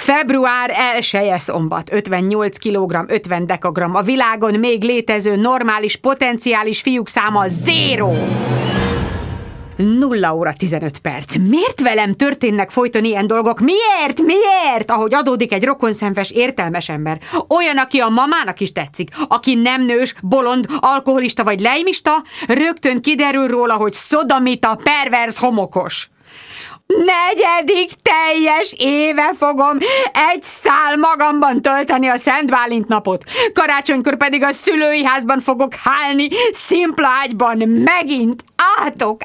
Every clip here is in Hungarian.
Február 1-je szombat, 58 kg, 50 dekagram, a világon még létező normális, potenciális fiúk száma 0. 0 óra 15 perc. Miért velem történnek folyton ilyen dolgok? Miért? Miért? Ahogy adódik egy rokonszenves, értelmes ember. Olyan, aki a mamának is tetszik. Aki nem nős, bolond, alkoholista vagy lejmista, rögtön kiderül róla, hogy szodomita, perverz, homokos. 4. teljes éve fogom egy szál magamban tölteni a Szent Bálint napot. Karácsonykor pedig a szülői házban fogok hálni, szimpla ágyban megint. Átok!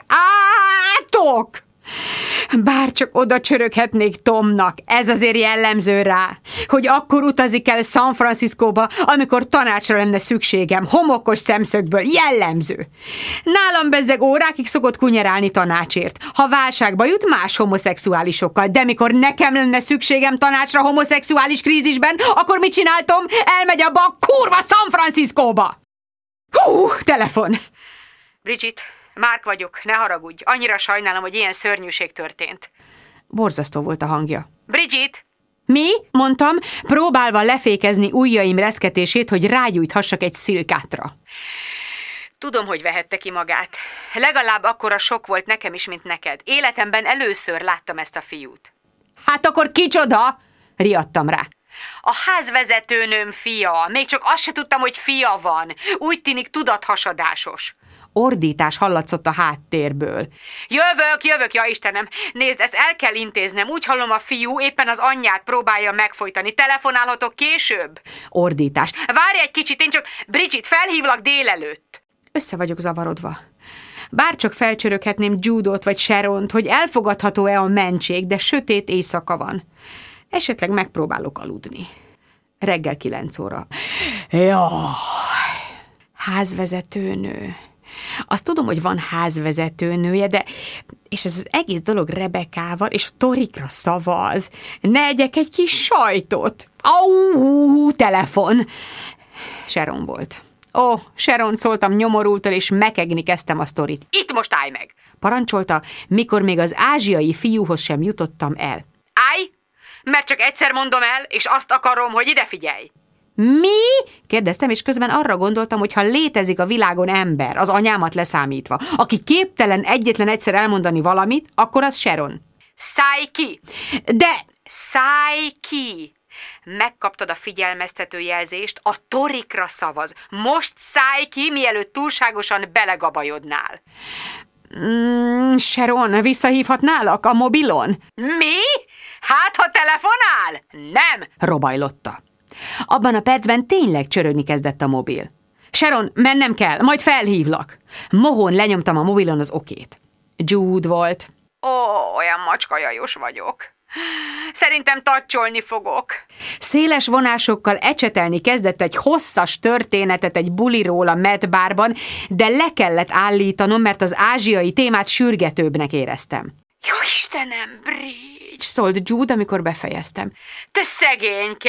Bárcsak oda csöröghetnék Tomnak, ez azért jellemző rá, hogy akkor utazik el San Franciscóba, amikor tanácsra lenne szükségem, homokos szemszögből, jellemző. Nálam bezzeg órákig szokott kunyerálni tanácsért, ha válságba jut más homoszexuálisokkal, de mikor nekem lenne szükségem tanácsra homoszexuális krízisben, akkor mit csináltom? Elmegy abba a kurva San Franciscóba! Telefon! Bridget, Mark vagyok, ne haragudj, annyira sajnálom, hogy ilyen szörnyűség történt. Borzasztó volt a hangja. Bridget! Mi? Mondtam, próbálva lefékezni ujjaim reszketését, hogy rágyújthassak egy szilkátra. Tudom, hogy vehette ki magát. Legalább akkora sok volt nekem is, mint neked. Életemben először láttam ezt a fiút. Hát akkor kicsoda? Riadtam rá. A házvezetőnőm fia. Még csak azt se tudtam, hogy fia van. Úgy tűnik tudathasadásos. Ordítás hallatszott a háttérből. Jövök, ja Istenem! Nézd, ezt el kell intéznem. Úgy hallom, a fiú éppen az anyját próbálja megfojtani. Telefonálhatok később? Ordítás. Várj egy kicsit, én csak... Bridget, felhívlak délelőtt. Össze vagyok zavarodva. Bárcsak felcsöröghetném Judot vagy Sharont, hogy elfogadható-e a mentség, de sötét éjszaka van. Esetleg megpróbálok aludni. Reggel 9 óra. Jaj! Házvezetőnő. Azt tudom, hogy van házvezetőnője, de... És ez az egész dolog Rebekával és a torikra szavaz. Ne egyek egy kis sajtot. Telefon. Sharon volt. Sharon, szóltam nyomorultól, és mekegni kezdtem a sztorit. Itt most állj meg! Parancsolta, mikor még az ázsiai fiúhoz sem jutottam el. Állj! Mert csak egyszer mondom el, és azt akarom, hogy ide figyelj! Mi? Kérdeztem, és közben arra gondoltam, hogy ha létezik a világon ember, az anyámat leszámítva, aki képtelen egyetlen egyszer elmondani valamit, akkor az Sharon. Szállj ki! De szállj ki! Megkaptad a figyelmeztető jelzést, a torikra szavaz. Most szállj ki, mielőtt túlságosan belegabajodnál. Sharon, visszahívhatnálak a mobilon? Mi? Hát, ha telefonál? Nem! Robajlotta. Abban a percben tényleg csörögni kezdett a mobil. Sharon, mennem kell, majd felhívlak. Mohón lenyomtam a mobilon az okét. Jude volt. Olyan macskajajos vagyok. Szerintem tacsolni fogok. Széles vonásokkal ecsetelni kezdett egy hosszas történetet egy buliról a Mad Barban, de le kellett állítanom, mert az ázsiai témát sürgetőbbnek éreztem. Jó Istenem, Bridge! Szólt Jude, amikor befejeztem. Te szegényke!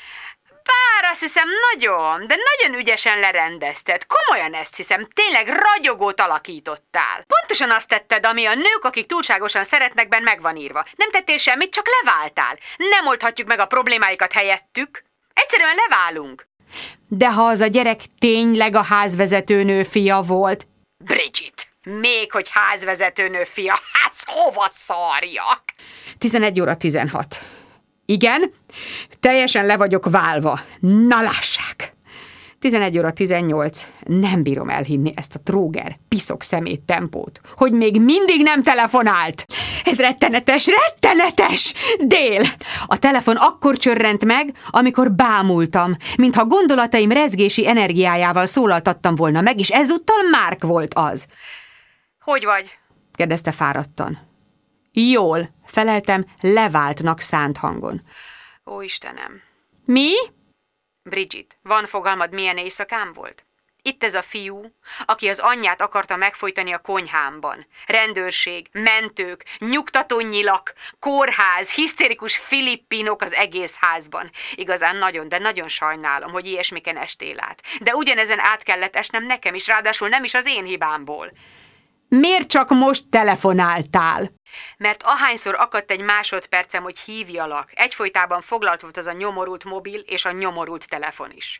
Bár azt hiszem de nagyon ügyesen lerendezted. Komolyan ezt hiszem, tényleg ragyogót alakítottál. Pontosan azt tetted, ami a nők, akik túlságosan szeretnek, benn meg van írva. Nem tettél semmit, csak leváltál. Nem oldhatjuk meg a problémáikat helyettük. Egyszerűen leválunk. De ha az a gyerek tényleg a házvezetőnő fia volt... Bridget, még hogy házvezetőnő fia, hát hova szarjak? 11 óra 16. Igen, teljesen le vagyok válva. Na lássák! 11 óra 18. Nem bírom elhinni ezt a tróger, piszok szemét tempót, hogy még mindig nem telefonált. Ez rettenetes, rettenetes! Dél! A telefon akkor csörrent meg, amikor bámultam, mintha gondolataim rezgési energiájával szólaltattam volna meg, és ezúttal Mark volt az. Hogy vagy? Kérdezte fáradtan. Jól, feleltem leváltnak szánt hangon. Ó, Istenem. Mi? Bridget, van fogalmad, milyen éjszakám volt? Itt ez a fiú, aki az anyját akarta megfojtani a konyhámban. Rendőrség, mentők, nyugtató nyilak, kórház, hisztérikus filippinok az egész házban. Igazán nagyon, de nagyon sajnálom, hogy ilyesmiken estél át. De ugyanezen át kellett esnem nekem is, ráadásul nem is az én hibámból. Miért csak most telefonáltál? Mert ahányszor akadt egy másodpercem, hogy hívjalak, egyfolytában foglalt volt az a nyomorult mobil és a nyomorult telefon is.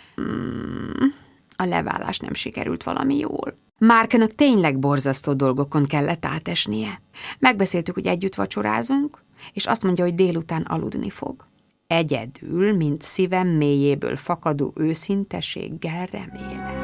A leválás nem sikerült valami jól. Márknak tényleg borzasztó dolgokon kellett átesnie. Megbeszéltük, hogy együtt vacsorázunk, és azt mondja, hogy délután aludni fog. Egyedül, mint szívem mélyéből fakadó őszinteséggel remélem.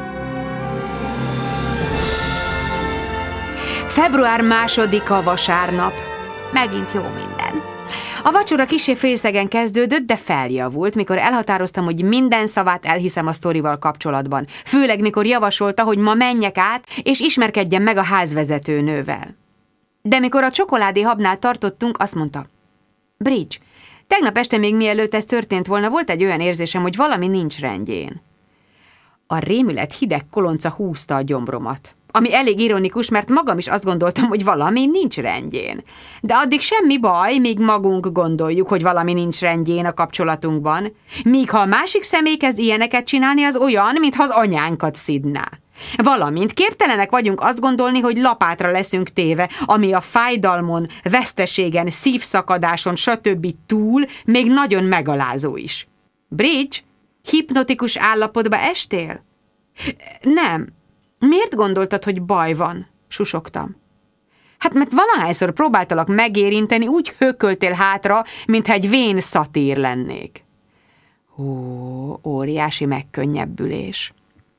Február 2-a vasárnap. Megint jó minden. A vacsora kissé félszegen kezdődött, de feljavult, mikor elhatároztam, hogy minden szavát elhiszem a sztorival kapcsolatban. Főleg, mikor javasolta, hogy ma menjek át, és ismerkedjem meg a házvezetőnővel. De mikor a csokoládé habnál tartottunk, azt mondta: Bridge, tegnap este még mielőtt ez történt volna, volt egy olyan érzésem, hogy valami nincs rendjén. A rémület hideg kolonca húzta a gyomromat. Ami elég ironikus, mert magam is azt gondoltam, hogy valami nincs rendjén. De addig semmi baj, míg magunk gondoljuk, hogy valami nincs rendjén a kapcsolatunkban. Míg ha a másik személy kezd ilyeneket csinálni, az olyan, mintha az anyánkat szidná. Valamint képtelenek vagyunk azt gondolni, hogy lapátra leszünk téve, ami a fájdalmon, veszteségen, szívszakadáson, stb. Túl még nagyon megalázó is. Bridge, hipnotikus állapotba estél? Nem. Miért gondoltad, hogy baj van? Susogtam. Hát mert valahányszor próbáltalak megérinteni, úgy hököltél hátra, mintha egy vén szatír lennék. Óriási megkönnyebbülés.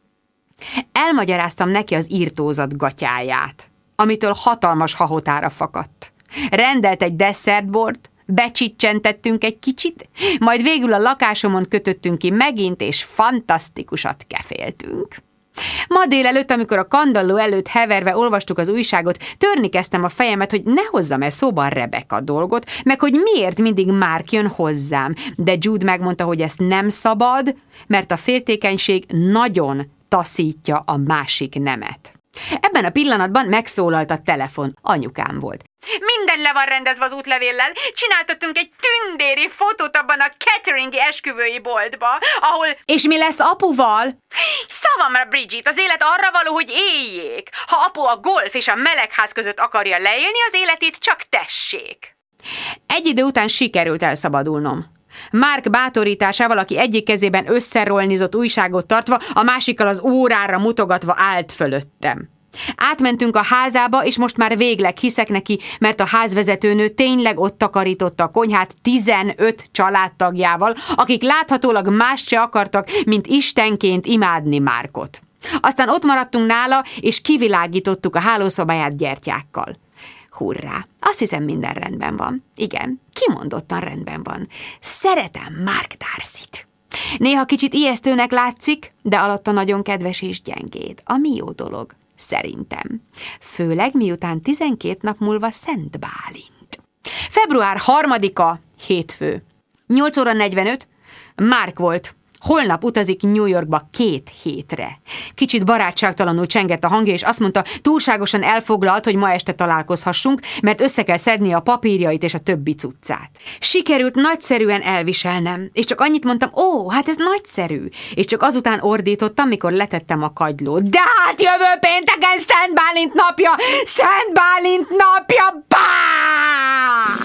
Elmagyaráztam neki az írtózat gatyáját, amitől hatalmas hahotára fakadt. Rendelt egy desszertbort, becsicsentettünk egy kicsit, majd végül a lakásomon kötöttünk ki megint, és fantasztikusat keféltünk. Ma délelőtt, amikor a kandalló előtt heverve olvastuk az újságot, törni kezdtem a fejemet, hogy ne hozzam el szóban Rebecca dolgot, meg hogy miért mindig Mark jön hozzám, de Jude megmondta, hogy ezt nem szabad, mert a féltékenység nagyon taszítja a másik nemet. Ebben a pillanatban megszólalt a telefon. Anyukám volt. Minden le van rendezve az útlevéllel. Csináltattunk egy tündéri fotót abban a cateringi esküvői boltba, ahol... És mi lesz apuval? Szavamra, Bridget, az élet arra való, hogy éljék. Ha apu a golf és a melegház között akarja leélni az életét, csak tessék. Egy idő után sikerült elszabadulnom. Mark bátorításával, aki egyik kezében összerolnizott újságot tartva, a másikkal az órára mutogatva állt fölöttem. Átmentünk a házába, és most már végleg hiszek neki, mert a házvezetőnő tényleg ott takarította a konyhát 15 családtagjával, akik láthatólag mást se akartak, mint istenként imádni Markot. Aztán ott maradtunk nála, és kivilágítottuk a hálószobáját gyertyákkal. Hurrá! Azt hiszem, minden rendben van. Igen, kimondottan rendben van. Szeretem Mark Darcyt. Néha kicsit ijesztőnek látszik, de alatta nagyon kedves és gyengéd. Ami jó dolog, szerintem. Főleg miután 12 nap múlva Szent Bálint. Február 3-a, hétfő. 8 óra 45, Mark volt. Holnap utazik New Yorkba 2 hétre. Kicsit barátságtalanul csengett a hangja, és azt mondta, túlságosan elfoglalt, hogy ma este találkozhassunk, mert össze kell szednie a papírjait és a többi cuccát. Sikerült nagyszerűen elviselnem, és csak annyit mondtam, hát ez nagyszerű, és csak azután ordítottam, mikor letettem a kagylót. De hát jövő pénteken Szent Bálint napja! Szent Bálint napja! Bá!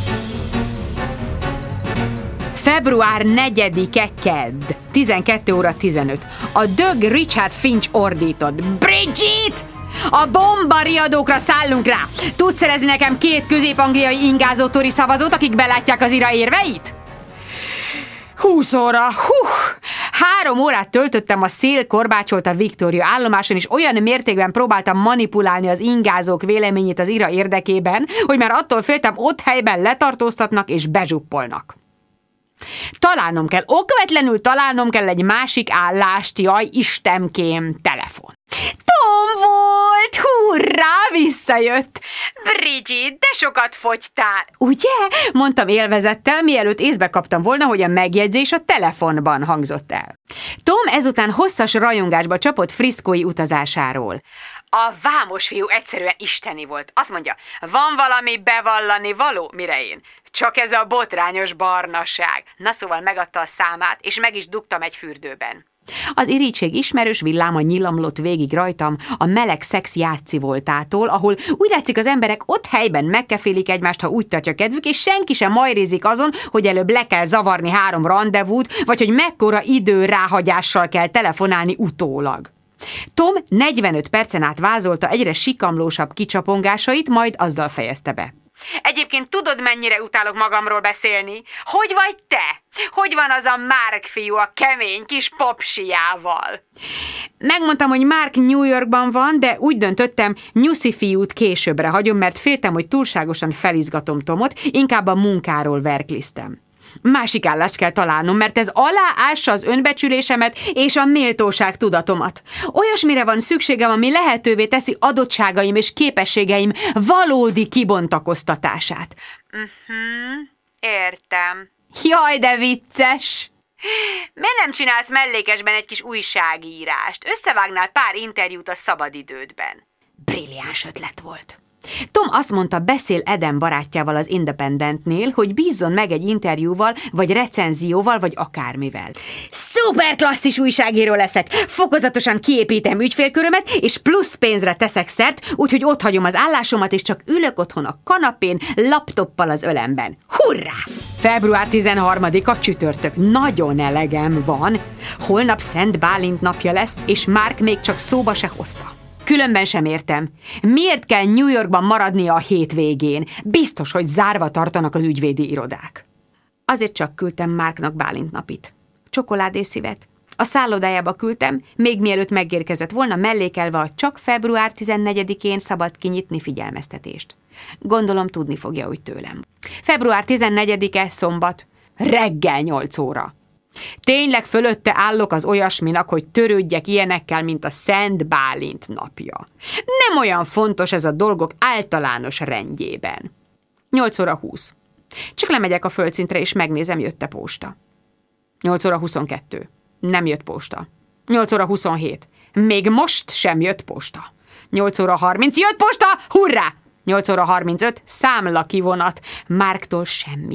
Február 4-e kedd, 12 óra 15. A dög Richard Finch ordított. Bridget! A bombariadókra szállunk rá! Tudsz szerezni nekem 2 közép-angliai ingázó tori szavazót, akik belátják az IRA érveit? 20 óra, 3 órát töltöttem a szél korbácsolta Victoria állomáson, és olyan mértékben próbáltam manipulálni az ingázók véleményét az IRA érdekében, hogy már attól féltem, ott helyben letartóztatnak és bezsuppolnak. Találnom kell, okvetlenül találnom kell egy másik állást, jaj, Istenkém, telefon. Tom volt, hurrá, visszajött. Bridget, de sokat fogytál. Ugye? Mondtam élvezettel, mielőtt észbe kaptam volna, hogy a megjegyzés a telefonban hangzott el. Tom ezután hosszas rajongásba csapott friszkói utazásáról. A vámos fiú egyszerűen isteni volt. Azt mondja, van valami bevallani való, mire én? Csak ez a botrányos barnaság. Na szóval megadta a számát, és meg is dugtam egy fürdőben. Az irítség ismerős villáma nyilamlott végig rajtam a meleg szex játszi voltától, ahol úgy látszik az emberek ott helyben megkefélik egymást, ha úgy tartja kedvük, és senki sem majrézik azon, hogy előbb le kell zavarni 3 randevút, vagy hogy mekkora idő ráhagyással kell telefonálni utólag. Tom 45 percen át vázolta egyre sikamlósabb kicsapongásait, majd azzal fejezte be. Egyébként tudod, mennyire utálok magamról beszélni? Hogy vagy te? Hogy van az a Mark fiú a kemény kis popsiával? Megmondtam, hogy Mark New Yorkban van, de úgy döntöttem, Nyuszi fiút későbbre hagyom, mert féltem, hogy túlságosan felizgatom Tomot, inkább a munkáról verkliztem. Másik állást kell találnom, mert ez aláássa az önbecsülésemet és a méltóság tudatomat. Olyasmire van szükségem, ami lehetővé teszi adottságaim és képességeim valódi kibontakoztatását. Értem. Jaj, de vicces! Miért nem csinálsz mellékesben egy kis újságírást? Összevágnál pár interjút a szabadidődben. Brilliáns ötlet volt. Tom azt mondta, beszél Eden barátjával az Independentnél, hogy bízzon meg egy interjúval, vagy recenzióval, vagy akármivel. Szuper klasszis újságíró leszek! Fokozatosan kiépítem ügyfélkörömet, és plusz pénzre teszek szert, úgyhogy otthagyom az állásomat, és csak ülök otthon a kanapén, laptoppal az ölemben. Hurrá! Február 13-a csütörtök. Nagyon elegem van. Holnap Szent Bálint napja lesz, és Mark még csak szóba se hozta. Különben sem értem. Miért kell New Yorkban maradnia a hétvégén? Biztos, hogy zárva tartanak az ügyvédi irodák. Azért csak küldtem Marknak Bálintnapit. Csokoládészívet. A szállodájába küldtem, még mielőtt megérkezett volna, mellékelve a csak február 14-én szabad kinyitni figyelmeztetést. Gondolom tudni fogja úgy tőlem. Február 14-e szombat, reggel 8 óra. Tényleg fölötte állok az olyasminak, hogy törődjek ilyenekkel, mint a Szent Bálint napja. Nem olyan fontos ez a dolgok általános rendjében. 8 óra 20. Csak lemegyek a földszintre, és megnézem, jött-e posta. 8 óra 22. Nem jött posta. 8 óra 27. Még most sem jött posta. 8 óra 30. Jött posta! Hurrá! 8 óra 35. Számla kivonat. Marktól semmi.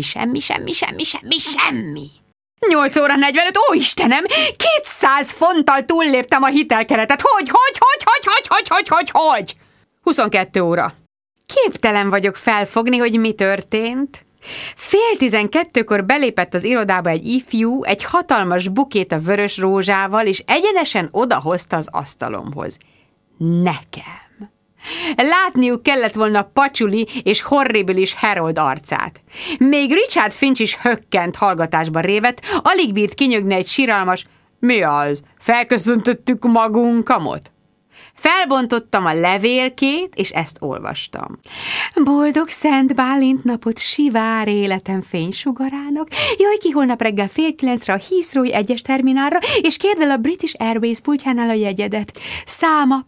8 óra 45, ó Istenem, 200 fonttal túlléptem a hitelkeretet. Hogy? 22 óra. Képtelen vagyok felfogni, hogy mi történt. 11:30 belépett az irodába egy ifjú, egy hatalmas bukét a vörös rózsával, és egyenesen odahozta az asztalomhoz. Nekem. Látniuk kellett volna Pacsuli és horribilis Harold arcát. Még Richard Finch is hökkent hallgatásba révett, alig bírt kinyögni egy siralmas, mi az, felköszöntöttük magunkamot? Felbontottam a levélkét, és ezt olvastam. Boldog Szent Bálint napot sivár életem fénysugarának. Jöjj ki holnap reggel 8:30-re a Heathrow egyes terminálra, és kérd el a British Airways pultjánál a jegyedet. Száma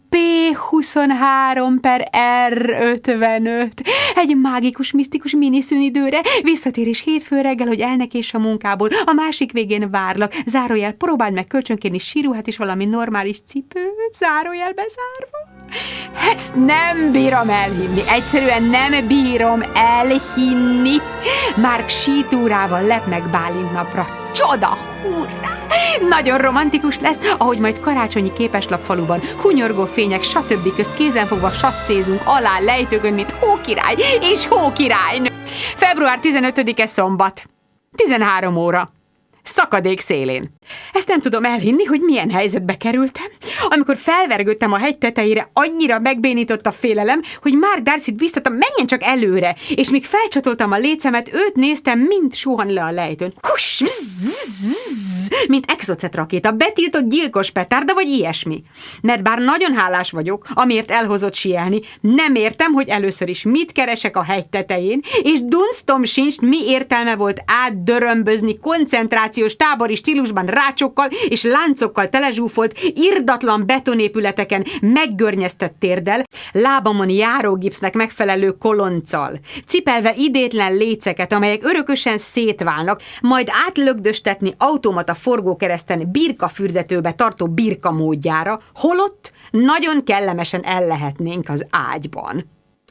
P23/R55. Egy mágikus, misztikus miniszünidőre, visszatérés hétfő reggel, hogy elnekéss a munkából. A másik végén várlak. Zárójel, próbáld meg kölcsönkérni síruhát és valami normális cipőt. Zárójel bezárva. Ezt nem bírom elhinni. Egyszerűen nem bírom elhinni. Mark sítúrával lep meg Bálint napra. Csoda, hurrá! Nagyon romantikus lesz, ahogy majd karácsonyi képeslapfaluban hunyorgó fények, stb. Közt kézenfogva sasszézunk alá lejtőkön, mint hókirály és hókirálynő. Február 15-e szombat. 13 óra. Szakadék szélén. Ezt nem tudom elhinni, hogy milyen helyzetbe kerültem. Amikor felvergődtem a hegy tetejére, annyira megbénított a félelem, hogy Mark Darcyt biztattam, menjen csak előre, és míg felcsatoltam a lécemet, őt néztem, mint suhan le a lejtőn. Huss, mint exocet rakéta, betiltott gyilkos petárda, vagy ilyesmi. Mert bár nagyon hálás vagyok, amiért elhozott sielni, nem értem, hogy először is mit keresek a hegy tetején, és dunsztom sincs, mi értelme volt átdörömbözni koncentrációs tábori stílusban rácsokkal és láncokkal telezsúfolt, irdatlan betonépületeken meggörnyeztett térdel, lábamon járógipsznek megfelelő kolonccal, cipelve idétlen léceket, amelyek örökösen szétválnak, majd átlögdöstetni automata forgókereszten birkafürdetőbe tartó birka módjára, holott nagyon kellemesen ellehetnénk az ágyban.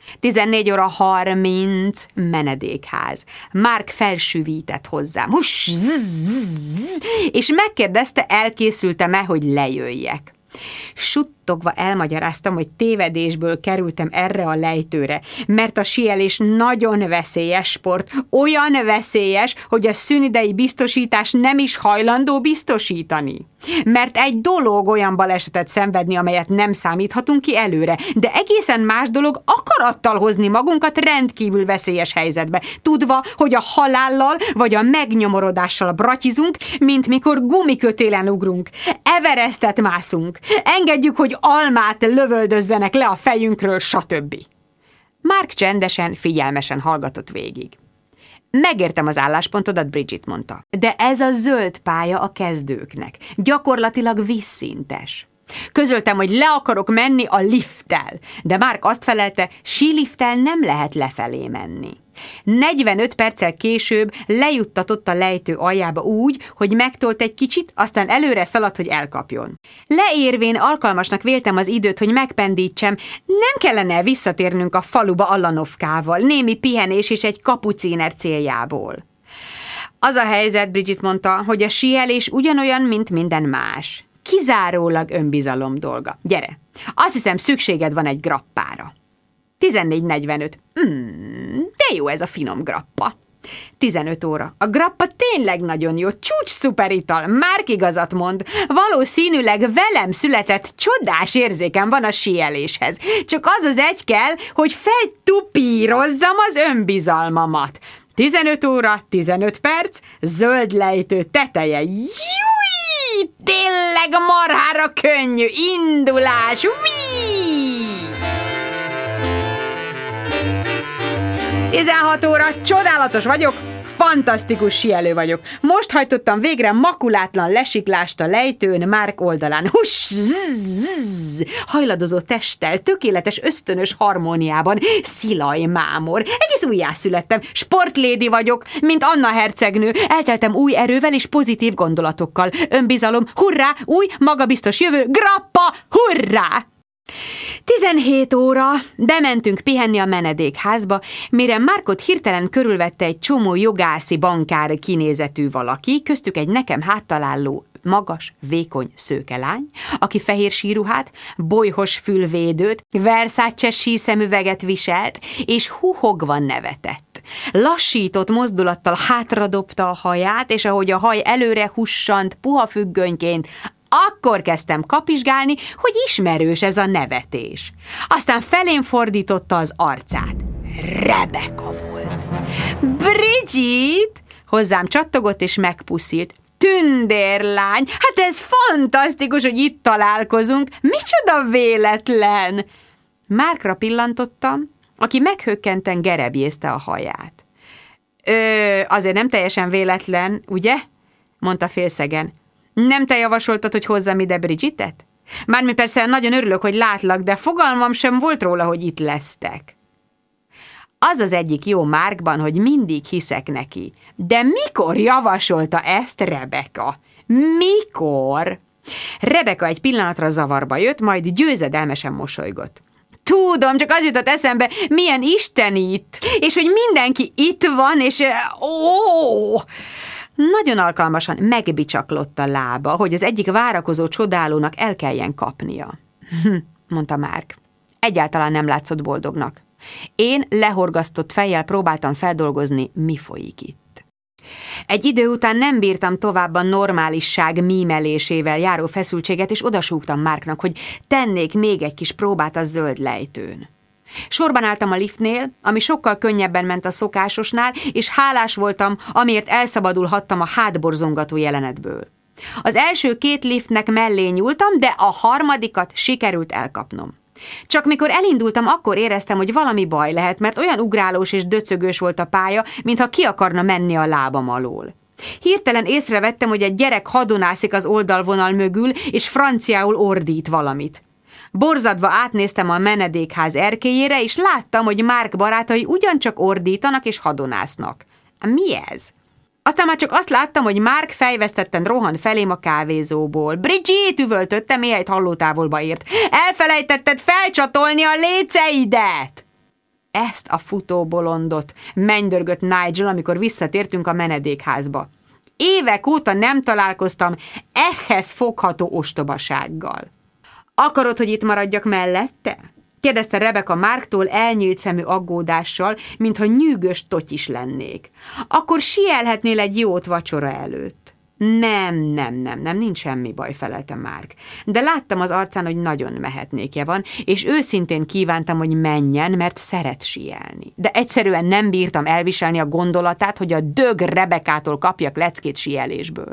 14:30 menedékház. Mark felsüvített hozzám. Huss, zzz, és megkérdezte, elkészültem-e, hogy lejöjjek. Suttogva elmagyaráztam, hogy tévedésből kerültem erre a lejtőre, mert a síelés nagyon veszélyes sport, olyan veszélyes, hogy a szünidei biztosítás nem is hajlandó biztosítani. Mert egy dolog olyan balesetet szenvedni, amelyet nem számíthatunk ki előre, de egészen más dolog akarattal hozni magunkat rendkívül veszélyes helyzetbe, tudva, hogy a halállal vagy a megnyomorodással bratyizunk, mint mikor gumikötélen ugrunk, Everestet mászunk, engedjük, hogy almát lövöldözzenek le a fejünkről, stb. Mark csendesen, figyelmesen hallgatott végig. Megértem az álláspontodat, Bridget, mondta. De ez a zöld pálya a kezdőknek. Gyakorlatilag vízszintes. Közöltem, hogy le akarok menni a lifttel, de Mark azt felelte, sílifttel nem lehet lefelé menni. 45 perccel később lejuttatott a lejtő aljába úgy, hogy megtolt egy kicsit, aztán előre szaladt, hogy elkapjon. Leérvén alkalmasnak véltem az időt, hogy megpendítsem, nem kellene visszatérnünk a faluba Allanovkával, némi pihenés és egy kapuciner céljából. Az a helyzet, Bridget mondta, hogy a síelés ugyanolyan, mint minden más. Kizárólag önbizalom dolga. Gyere, azt hiszem, szükséged van egy grappára. 14:45. De jó ez a finom grappa. 15 óra. A grappa tényleg nagyon jó, csúcs szuper-ital, Mark igazat mond. Valószínűleg velem született csodás érzékem van a síeléshez. Csak az egy kell, hogy feltupírozzam az önbizalmamat. 15 óra, 15 perc, zöld lejtő teteje. Júj! Tényleg marhára könnyű, indulás! Wii! 16 óra, csodálatos vagyok, fantasztikus síelő vagyok. Most hajtottam végre makulátlan lesiklást a lejtőn Mark oldalán. Huss, zzz, hajladozó testtel, tökéletes ösztönös harmóniában, szilaj mámor. Egész újjászülettem, sportlédi vagyok, mint Anna hercegnő. Elteltem új erővel és pozitív gondolatokkal. Önbizalom, hurrá, új, magabiztos jövő, grappa, hurrá! 17 óra, bementünk pihenni a menedékházba, mire Markot hirtelen körülvette egy csomó jogászi bankár kinézetű valaki, köztük egy nekem háttaláló, magas, vékony szőkelány, aki fehér síruhát, bolyhos fülvédőt, Versace síszemüveget viselt, és huhogva nevetett. Lassított mozdulattal hátradobta a haját, és ahogy a haj előre hussant, puha függönyként, akkor kezdtem kapizsgálni, hogy ismerős ez a nevetés. Aztán felém fordította az arcát. Rebecca volt. Bridget! Hozzám csattogott és megpuszílt. Tündérlány! Hát ez fantasztikus, hogy itt találkozunk. Micsoda véletlen! Markra pillantottam, aki meghökkenten gerebjézte a haját. Azért nem teljesen véletlen, ugye? Mondta félszegen. Nem te javasoltad, hogy hozzam ide Bridgetet? Mármint persze nagyon örülök, hogy látlak, de fogalmam sem volt róla, hogy itt lesztek. Az az egyik jó Markban, hogy mindig hiszek neki. De mikor javasolta ezt Rebecca? Mikor? Rebecca egy pillanatra zavarba jött, majd győzedelmesen mosolygott. Tudom, csak az jutott eszembe, milyen istenít, és hogy mindenki itt van, és... Nagyon alkalmasan megbicsaklott a lába, hogy az egyik várakozó csodálónak el kelljen kapnia. Mondta Mark. Egyáltalán nem látszott boldognak. Én lehorgasztott fejjel próbáltam feldolgozni, mi folyik itt. Egy idő után nem bírtam tovább a normálisság mímelésével járó feszültséget, és odasúgtam Marknak, hogy tennék még egy kis próbát a zöld lejtőn. Sorban álltam a liftnél, ami sokkal könnyebben ment a szokásosnál, és hálás voltam, amiért elszabadulhattam a hátborzongató jelenetből. Az első 2 liftnek mellé nyúltam, de a harmadikat sikerült elkapnom. Csak mikor elindultam, akkor éreztem, hogy valami baj lehet, mert olyan ugrálós és döcögős volt a pálya, mintha ki akarna menni a lábam alól. Hirtelen észrevettem, hogy egy gyerek hadonászik az oldalvonal mögül, és franciául ordít valamit. Borzadva átnéztem a menedékház erkélyére, és láttam, hogy Mark barátai ugyancsak ordítanak és hadonásznak. Mi ez? Aztán már csak azt láttam, hogy Mark fejvesztetten rohan felém a kávézóból. Bridget, üvöltöttem, mihelyt hallótávolba ért. Elfelejtetted felcsatolni a léceidet! ezt a futóbolondot, mennydörgött Nigel, amikor visszatértünk a menedékházba. Évek óta nem találkoztam ehhez fogható ostobasággal. Akarod, hogy itt maradjak mellette? Kérdezte Rebecca Marktól elnyílt szemű aggódással, mintha nyűgös totyis lennék. Akkor sielhetnél egy jót vacsora előtt. Nem, nincs semmi baj, felelte Mark. De láttam az arcán, hogy nagyon mehetnékje van, és őszintén kívántam, hogy menjen, mert szeret sielni. De egyszerűen nem bírtam elviselni a gondolatát, hogy a dög Rebeccától kapjak leckét sielésből.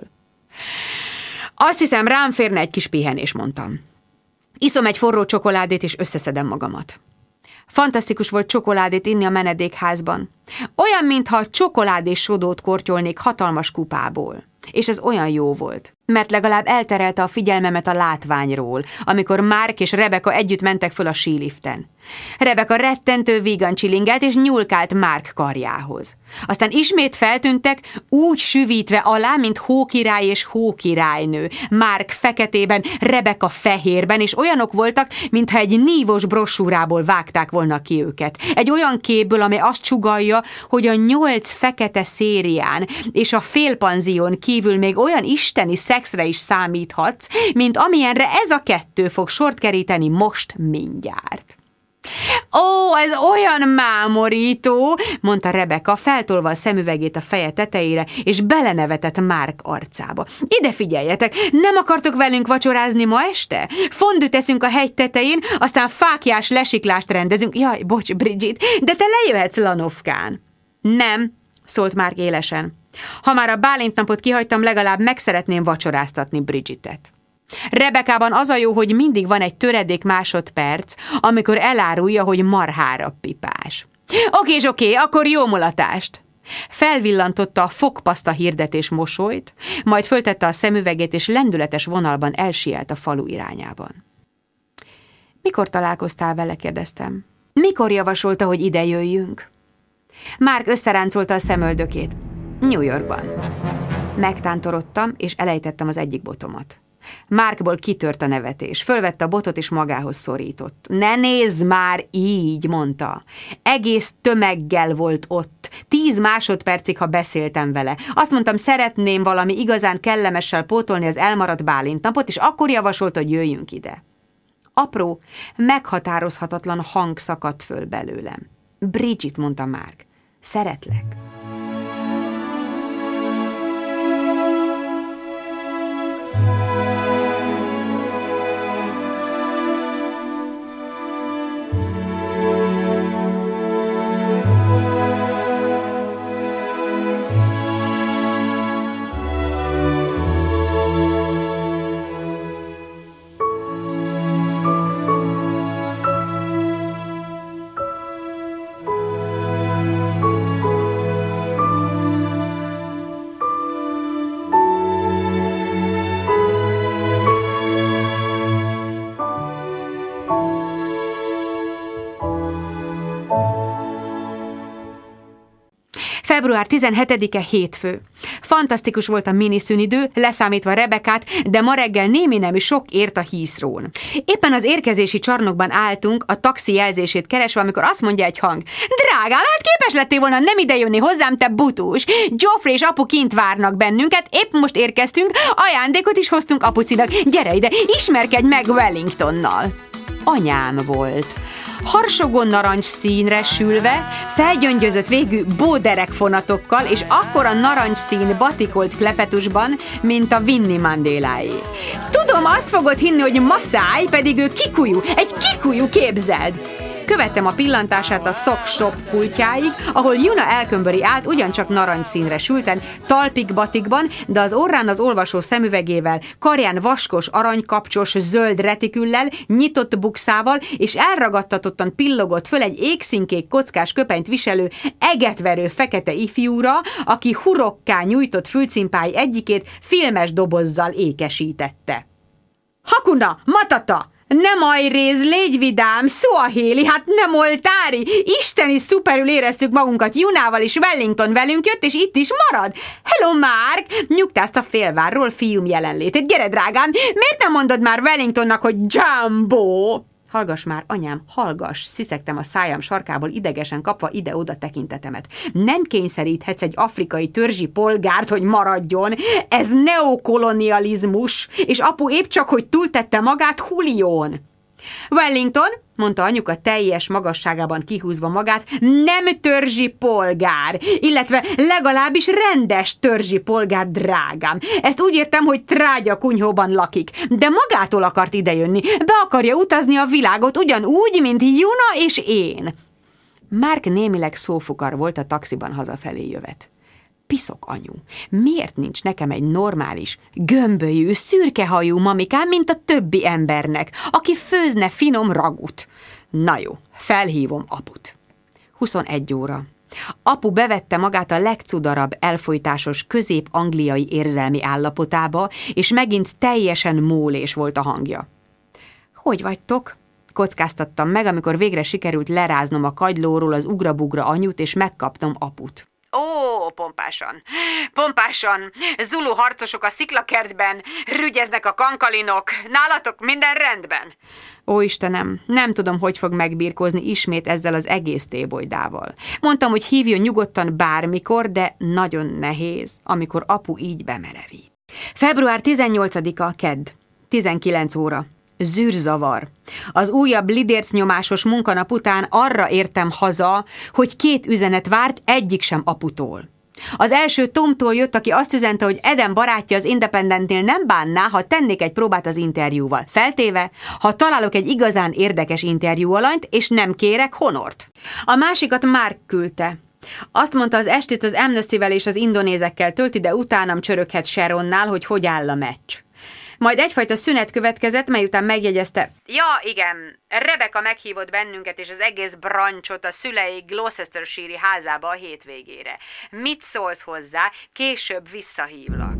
Azt hiszem, rám férne egy kis pihenés, mondtam. Iszom egy forró csokoládét, és összeszedem magamat. Fantasztikus volt csokoládét inni a menedékházban. Olyan, mintha csokoládés sodót kortyolnék hatalmas kupából. És ez olyan jó volt, mert legalább elterelte a figyelmemet a látványról, amikor Mark és Rebecca együtt mentek föl a síliften. Rebecca rettentő vígan csilingelt és nyúlkált Mark karjához. Aztán ismét feltűntek, úgy süvítve alá, mint hókirály és hókirálynő. Mark feketében, Rebecca fehérben, és olyanok voltak, mintha egy nívós brossúrából vágták volna ki őket. Egy olyan képből, ami azt sugallja, hogy a 8 fekete szérián és a félpanzión kívül még olyan isteni szexre is számíthatsz, mint amilyenre ez a 2 fog sort keríteni most mindjárt. Ó, ez olyan mámorító, mondta Rebecca, feltolva a szemüvegét a feje tetejére, és belenevetett Mark arcába. Ide figyeljetek, nem akartok velünk vacsorázni ma este? Fondüt teszünk a hegy tetején, aztán fáklyás lesiklást rendezünk. Jaj, bocs, Bridget, de te lejöhetsz Lanovkán. Nem, szólt Mark élesen. Ha már a bálintnapot kihagytam, legalább meg szeretném vacsoráztatni Bridgetet. Rebeccában az a jó, hogy mindig van egy töredék másodperc, amikor elárulja, hogy marhára pipás. Oké, akkor jó mulatást! Felvillantotta a fogpaszta hirdetés mosolyt, majd föltette a szemüvegét, és lendületes vonalban elsielt a falu irányában. Mikor találkoztál vele, kérdeztem. Mikor javasolta, hogy ide jöjjünk? Mark összeráncolta a szemöldökét. New Yorkban. Megtántorodtam, és elejtettem az egyik botomat. Markból kitört a nevetés, fölvette a botot és magához szorított. Ne nézz már így, mondta. Egész tömeggel volt ott. 10 másodpercig, ha beszéltem vele. Azt mondtam, szeretném valami igazán kellemessel pótolni az elmaradt bálintnapot, és akkor javasolt, hogy jöjjünk ide. Apró, meghatározhatatlan hang szakadt föl belőlem. Bridget, mondta Mark, szeretlek. Február 17-e hétfő. Fantasztikus volt a miniszünidő, leszámítva Rebeccát, de ma reggel némi nemű sok ért a Heathrow'n. Éppen az érkezési csarnokban álltunk, a taxi jelzését keresve, amikor azt mondja egy hang: Drágám, hát képes lettél volna nem idejönni hozzám, te butús! Geoffrey és apu kint várnak bennünket, épp most érkeztünk, ajándékot is hoztunk apucinak. Gyere ide, ismerkedj meg Wellingtonnal! Anyám volt. Harsogó narancs színre sülve, felgyöngyözött végű bóderekfonatokkal, és akkora narancsszín batikolt klepetusban, mint a Winnie Mandéláé. Tudom, azt fogod hinni, hogy maszáj, pedig ő kikujú, egy kikujú, képzeld! Követtem a pillantását a Sock Shop pultjáig, ahol Juna Elkömböri állt ugyancsak narancsszínre sülten, talpig batikban, de az orrán az olvasó szemüvegével, karján vaskos, aranykapcsos, zöld retiküllel, nyitott bukszával, és elragadtatottan pillogott föl egy égszínkék kockás köpenyt viselő, egetverő fekete ifjúra, aki hurokká nyújtott fülcimpái egyikét filmes dobozzal ékesítette. Hakuna, matata! Nem ajréz, légy vidám, szuahéli, hát nem oltári! Isteni szuperül éreztük magunkat Junával, és Wellington velünk jött, és itt is marad. Hello, Mark! Nyugtázta félvárról fiúm jelenlétét. Gyere, drágám, miért nem mondod már Wellingtonnak, hogy Jumbo? Hallgass már, anyám, hallgass, sziszegtem a szájam sarkából idegesen kapva ide-oda tekintetemet. Nem kényszeríthetsz egy afrikai törzsi polgárt, hogy maradjon, ez neokolonializmus, és apu épp csak, hogy túltette magát Julión. Wellington, mondta anyuka teljes magasságában kihúzva magát, nem törzsi polgár, illetve legalábbis rendes törzsi polgár, drágám. Ezt úgy értem, hogy trágya kunyhóban lakik, de magától akart idejönni, be akarja utazni a világot ugyanúgy, mint Juna és én. Mark némileg szófukar volt a taxiban hazafelé jövet. Piszok, anyu, miért nincs nekem egy normális, gömbölyű, szürkehajú mamikám, mint a többi embernek, aki főzne finom ragut? Na jó, felhívom aput. 21 óra. Apu bevette magát a legcudarabb elfojtásos közép-angliai érzelmi állapotába, és megint teljesen mólés volt a hangja. Hogy vagytok? Kockáztattam meg, amikor végre sikerült leráznom a kagylóról az ugrabugra anyut, és megkaptam aput. Ó, pompásan, zulu harcosok a sziklakertben, rügyeznek a kankalinok, nálatok minden rendben? Ó, Istenem, nem tudom, hogy fog megbirkózni ismét ezzel az egész tébolydával. Mondtam, hogy hívjon nyugodtan bármikor, de nagyon nehéz, amikor apu így bemerevít. Február 18-a, kedd, 19 óra. Zűrzavar. Az újabb lidércnyomásos munkanap után arra értem haza, hogy 2 üzenet várt, egyik sem aputól. Az első Tomtól jött, aki azt üzente, hogy Eden barátja az Independentnél nem bánná, ha tennék egy próbát az interjúval. Feltéve, ha találok egy igazán érdekes interjúalanyt, és nem kérek honort. A másikat Mark küldte. Azt mondta, az estét az Amnestyvel és az indonézekkel tölti, de utánam csöröghet Sharonnál, hogy áll a meccs. Majd egyfajta szünet következett, mely után megjegyezte. Ja, igen, Rebecca meghívott bennünket és az egész brancsot a szülei Gloucestershire-i házába a hétvégére. Mit szólsz hozzá? Később visszahívlak.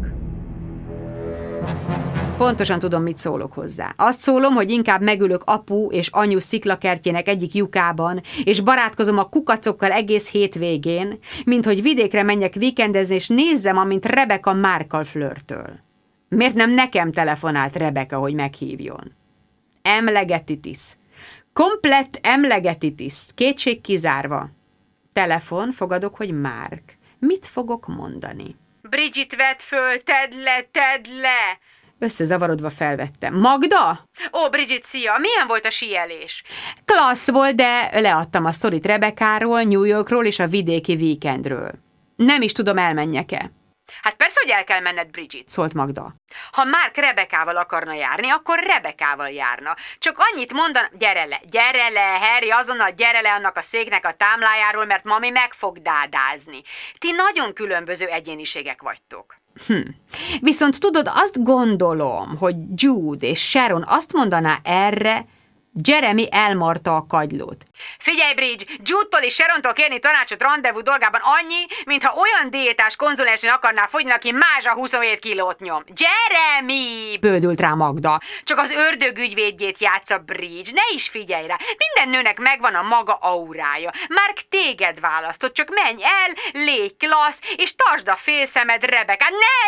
Pontosan tudom, mit szólok hozzá. Azt szólom, hogy inkább megülök apu és anyu sziklakertjének egyik lyukában, és barátkozom a kukacokkal egész hétvégén, mint hogy vidékre menjek víkendezni, és nézzem, amint Rebecca Markkal flörtöl. Miért nem nekem telefonált Rebecca, hogy meghívjon? Emlegetitis. Komplett emlegetitis. Kétség kizárva. Telefon, fogadok, hogy Mark. Mit fogok mondani? Bridget, vedd föl, tedd le! Összezavarodva felvettem. Magda? Ó, Bridget, szia! Milyen volt a síelés? Klassz volt, de leadtam a sztorit Rebecáról, New Yorkról és a vidéki weekendről. Nem is tudom, elmenjek-e. Hát persze, hogy el kell menned, Bridget, szólt Magda. Ha Mark Rebekával akarna járni, akkor Rebekával járna. Csak annyit mondana, gyere le, Harry, azonnal gyere le annak a széknek a támlájáról, mert mami meg fog dádázni. Ti nagyon különböző egyéniségek vagytok. Viszont tudod, azt gondolom, hogy Jude és Sharon azt mondaná erre, Jeremy elmarta a kagylót. Figyelj, Bridge, Jude-tól és Sharontól kérni tanácsot rendezvú dolgában annyi, mintha olyan diétás konzulensén akarnál fogyni, aki mázsa 27 kilót nyom. Jeremy! Bődült rá Magda. Csak az ördögügyvédjét játsza, Bridge, ne is figyelj rá. Minden nőnek megvan a maga aurája. Mark téged választott, csak menj el, légy klassz, és tartsd a félszemed Rebekát.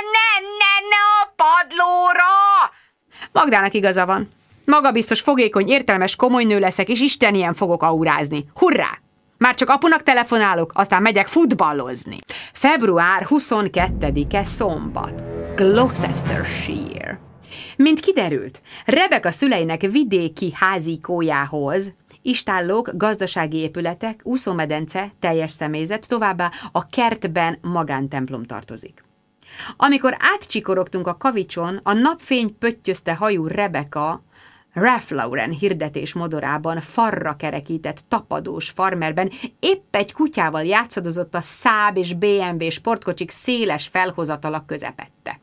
Ne a padlóra! Magdának igaza van. Magabiztos, fogékony, értelmes, komoly nő leszek, és istenien fogok aurázni. Hurrá! Már csak apunak telefonálok, aztán megyek futballozni. Február 22-e szombat. Gloucestershire. Mint kiderült, Rebecca szüleinek vidéki házikójához istállók, gazdasági épületek, úszómedence, teljes személyzet, továbbá a kertben magántemplom tartozik. Amikor átcsikorogtunk a kavicson, a napfény pöttyözte hajú Rebecca Ralph Lauren hirdetés modorában farra kerekített tapadós farmerben épp egy kutyával játszadozott a Saab és BMW sportkocsik széles felhozatala közepette.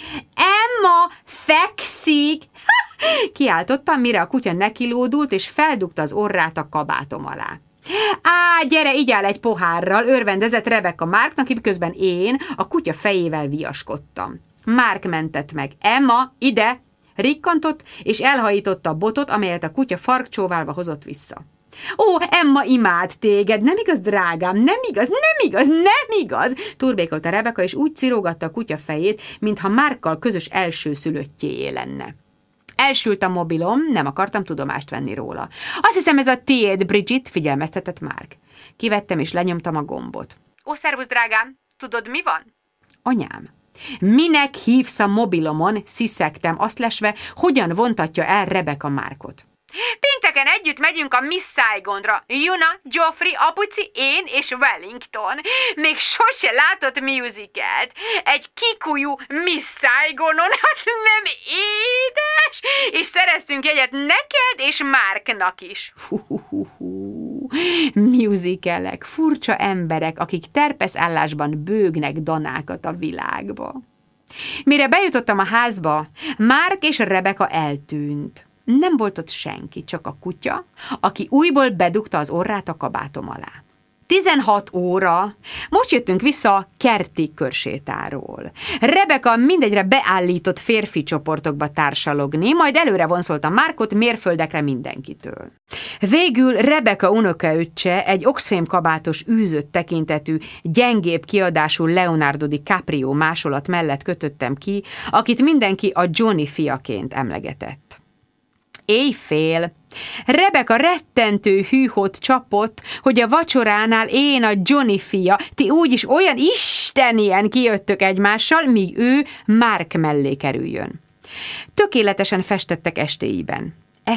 Emma fekszik! Kiáltottam, mire a kutya nekilódult, és feldugta az orrát a kabátom alá. Á, gyere, igyál egy pohárral, örvendezett Rebecca Marknak, miközben én a kutya fejével viaskodtam. Mark mentett meg. Emma, ide! Rikkantott, és elhajította a botot, amelyet a kutya farkcsóválva hozott vissza. Ó, Emma imád téged, nem igaz, drágám, nem igaz, turbékolta Rebecca, és úgy cirógatta a kutya fejét, mintha Markkal közös elsőszülöttjéjé lenne. Elsült a mobilom, nem akartam tudomást venni róla. Azt hiszem, ez a tiéd, Bridget, figyelmeztetett Mark. Kivettem és lenyomtam a gombot. Ó, szervusz, drágám, tudod, mi van? Anyám, minek hívsz a mobilomon, sziszegtem, azt lesve, hogyan vontatja el Rebecca Markot. Pénteken együtt megyünk a Miss Saigonra. Juna, Geoffrey, apuci, én és Wellington. Még sose látott musicalt. Egy kikujú Miss Saigonon, hát nem édes? És szereztünk jegyet neked és Marknak is. Musicalek, furcsa emberek, akik terpesz állásban bőgnek danákat a világba. Mire bejutottam a házba, Mark és Rebecca eltűnt. Nem volt ott senki, csak a kutya, aki újból bedugta az orrát a kabátom alá. 16 óra, most jöttünk vissza a kerti körsétáról. Rebecca mindegyre beállított férfi csoportokba társalogni, majd előre vonszolta Markot mérföldekre mindenkitől. Végül Rebecca unokaöccse egy Oxfam kabátos űzött tekintetű, gyengébb kiadású Leonardo DiCaprio másolat mellett kötöttem ki, akit mindenki a Johnny fiaként emlegetett. Éjfél. Rebecca rettentő hűhót csapott, hogy a vacsoránál én a Johnny fia, ti úgyis olyan istenien kijöttök egymással, míg ő Mark mellé kerüljön. Tökéletesen festettek estéiben.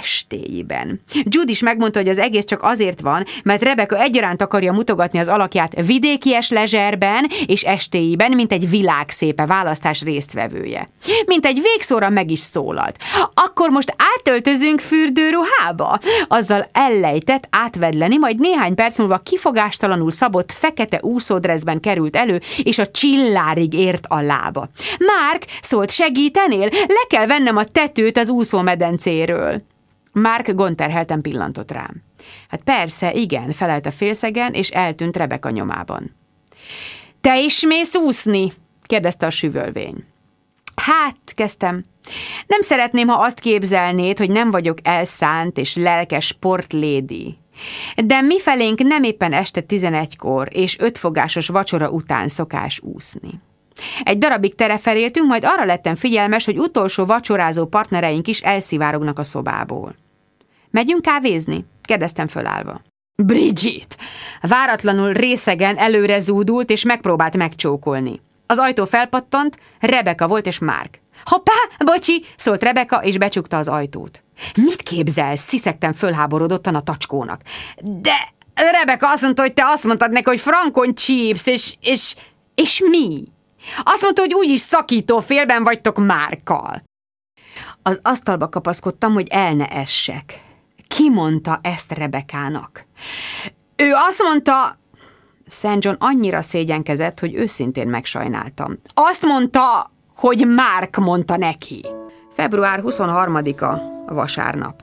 Judy is megmondta, hogy az egész csak azért van, mert Rebecca egyaránt akarja mutogatni az alakját vidékies lezserben és estéiben, mint egy világszépe választás résztvevője. Mint egy végszóra meg is szólalt. Akkor most átöltözünk fürdőruhába? Azzal ellejtett átvedleni, majd néhány perc múlva kifogástalanul szabott fekete úszódreszben került elő, és a csillárig ért a lába. Mark, szólt, segítenél? Le kell vennem a tetőt az úszómedencéről. Mark gondterhelten pillantott rám. Hát persze, igen, felelte félszegen, és eltűnt Rebecca nyomában. Te is mész úszni? Kérdezte a süvölvény. Hát, kezdtem. Nem szeretném, ha azt képzelnéd, hogy nem vagyok elszánt és lelkes sportlédi. De mifelénk nem éppen este 11-kor és 5 fogásos vacsora után szokás úszni. Egy darabig tereferéltünk, majd arra lettem figyelmes, hogy utolsó vacsorázó partnereink is elszivárognak a szobából. Megyünk kávézni? Kérdeztem fölállva. Bridget! Váratlanul részegen előre zúdult, és megpróbált megcsókolni. Az ajtó felpattant, Rebecca volt és Mark. Hoppá, bocsi, szólt Rebecca, és becsukta az ajtót. Mit képzelsz? Sziszegtem fölháborodottan a tacskónak. De Rebecca azt mondta, hogy te azt mondtad neki, hogy frankon csípsz, és mi? Azt mondta, hogy úgyis szakító félben vagytok Markkal. Az asztalba kapaszkodtam, hogy el ne essek. Ki mondta ezt Rebecának? Ő azt mondta... St. John annyira szégyenkezett, hogy őszintén megsajnáltam. Azt mondta, hogy Mark mondta neki. Február 23-a, vasárnap.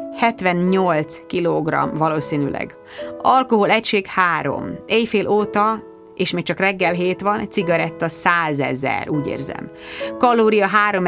78 kilogramm valószínűleg. Alkohol egység 3. Éjfél óta, és még csak reggel 7 van, cigaretta 100 000, úgy érzem. Kalória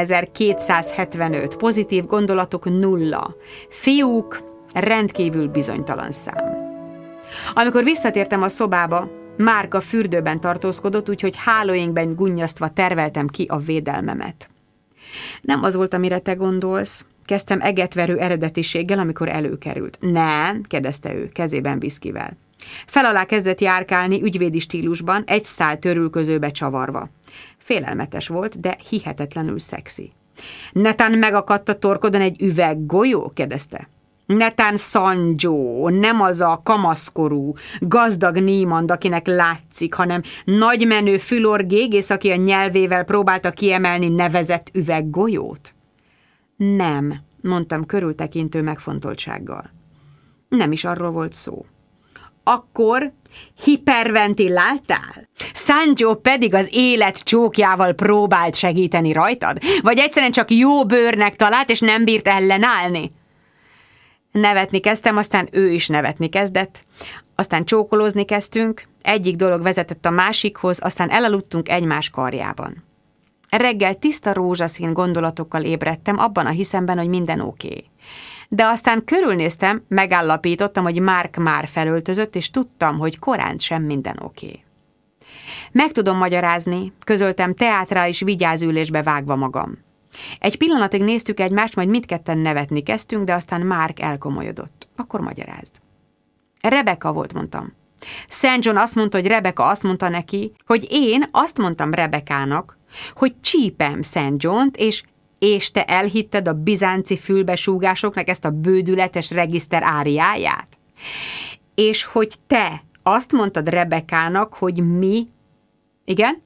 3275, pozitív gondolatok 0. Fiúk, rendkívül bizonytalan szám. Amikor visszatértem a szobába, Mark a fürdőben tartózkodott, úgyhogy hálóinkben gunnyasztva terveltem ki a védelmemet. Nem az volt, amire te gondolsz, kezdtem egetverő eredetiséggel, amikor előkerült. Nem, kérdezte ő, kezében viszkivel. Fel alá kezdett járkálni ügyvédi stílusban, egy szál törülközőbe csavarva. Félelmetes volt, de hihetetlenül szexi. Netán megakadt a torkodon egy üveg golyó? Kérdezte. Netán Sanjo, nem az a kamaszkorú, gazdag Niemand, akinek látszik, hanem nagymenő fülor gégész, aki a nyelvével próbálta kiemelni nevezett üveggolyót? Nem, mondtam körültekintő megfontoltsággal. Nem is arról volt szó. Akkor hiperventiláltál? Sanjo pedig az élet csókjával próbált segíteni rajtad? Vagy egyszerűen csak jó bőrnek talált, és nem bírt ellenállni? Nevetni kezdtem, aztán ő is nevetni kezdett. Aztán csókolózni kezdtünk, egyik dolog vezetett a másikhoz, aztán elaludtunk egymás karjában. Reggel tiszta rózsaszín gondolatokkal ébredtem, abban a hiszemben, hogy minden oké. De aztán körülnéztem, megállapítottam, hogy Mark már felöltözött, és tudtam, hogy korán sem minden oké. Meg tudom magyarázni, közöltem teátrális vigyázülésbe vágva magam. Egy pillanatig néztük egymást, majd mindketten nevetni kezdtünk, de aztán Mark elkomolyodott. Akkor magyarázd. Rebecca volt, mondtam. St. John azt mondta, hogy Rebecca azt mondta neki, hogy én azt mondtam Rebecának, hogy csípem St. Johnt, és te elhitted a bizánci fülbesúgásoknak ezt a bődületes regiszter áriáját? És hogy te azt mondtad Rebecának, hogy mi... Igen?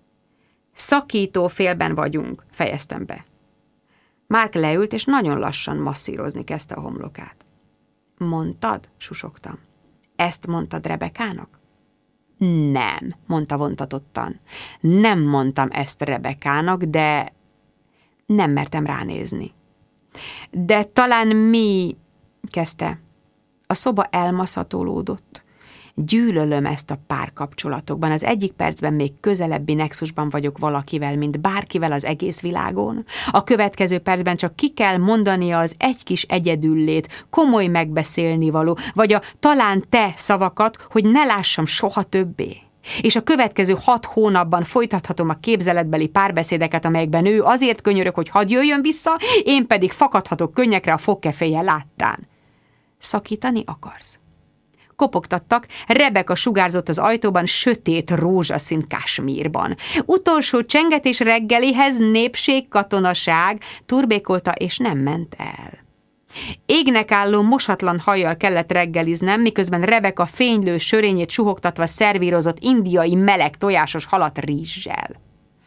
Szakító félben vagyunk, fejeztem be. Mark leült, és nagyon lassan masszírozni kezdte a homlokát. Mondtad? Susogtam. Ezt mondtad Rebecának? Nem, mondta vontatottan. Nem mondtam ezt Rebecának, de nem mertem ránézni. De talán mi... kezdte. A szoba elmaszatolódott. Gyűlölöm ezt a párkapcsolatokban. Az egyik percben még közelebbi nexusban vagyok valakivel, mint bárkivel az egész világon. A következő percben csak ki kell mondania az egy kis egyedüllét, komoly megbeszélnivaló, vagy a talán te szavakat, hogy ne lássam soha többé. És a következő 6 hónapban folytathatom a képzeletbeli párbeszédeket, amelyekben ő azért könyörög, hogy hadd jöjjön vissza, én pedig fakadhatok könnyekre a fogkefélye láttán. Szakítani akarsz? Kopogtattak, Rebecca sugárzott az ajtóban sötét rózsaszín kasmírban. Utolsó csengetés reggelihez népségkatonaság, turbékolta és nem ment el. Égnek álló mosatlan hajjal kellett reggeliznem, miközben Rebecca fénylő sörényét suhogtatva szervírozott indiai meleg tojásos halat rizssel.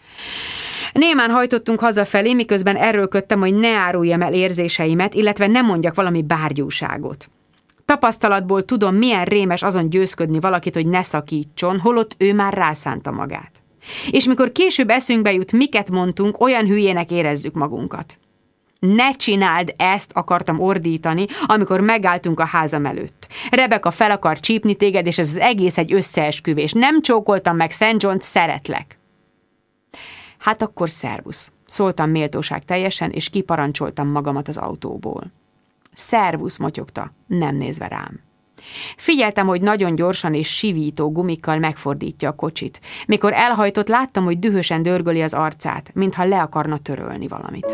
Némán hajtottunk hazafelé, miközben erőlködtem, hogy ne áruljam el érzéseimet, illetve ne mondjak valami bárgyúságot. Tapasztalatból tudom, milyen rémes azon győzködni valakit, hogy ne szakítson, holott ő már rászánta magát. És mikor később eszünkbe jut, miket mondtunk, olyan hülyének érezzük magunkat. Ne csináld ezt, akartam ordítani, amikor megálltunk a házam előtt. Rebecca fel akar csípni téged, és ez az egész egy összeesküvés. Nem csókoltam meg St. Johnt, szeretlek. Hát akkor szervusz. Szóltam méltóság teljesen, és kiparancsoltam magamat az autóból. Szervusz, motyogta, nem nézve rám. Figyeltem, hogy nagyon gyorsan és sivító gumikkal megfordítja a kocsit. Mikor elhajtott, láttam, hogy dühösen dörgöli az arcát, mintha le akarna törölni valamit.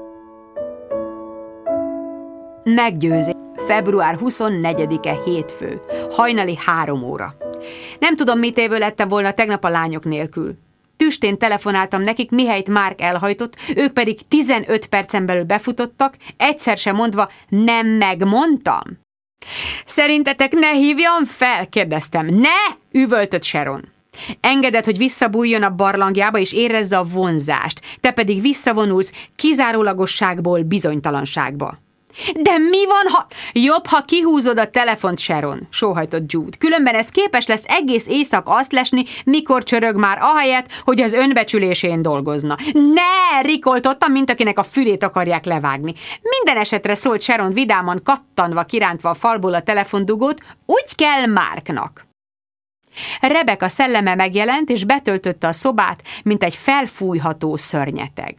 Meggyőzés. Február 24-e hétfő. Hajnali 3 óra. Nem tudom, mit évő lettem volna tegnap a lányok nélkül. Tüstén telefonáltam nekik, mihelyt Mark elhajtott, ők pedig 15 percen belül befutottak, egyszer sem mondva, nem megmondtam. Szerintetek ne hívjam fel? Kérdeztem. Ne! Üvöltött Sharon. Engeded, hogy visszabújjon a barlangjába és érezze a vonzást, te pedig visszavonulsz kizárólagosságból bizonytalanságba. De mi van, ha... Jobb, ha kihúzod a telefont, Sharon, sóhajtott Jude. Különben ez képes lesz egész éjszaka azt lesni, mikor csörög már ahelyett, hogy az önbecsülésén dolgozna. Ne! Rikoltottam, mint akinek a fülét akarják levágni. Minden esetre szólt Sharon vidáman, kattanva, kirántva a falból a telefondugót, úgy kell Marknak. Rebecca szelleme megjelent, és betöltötte a szobát, mint egy felfújható szörnyeteg.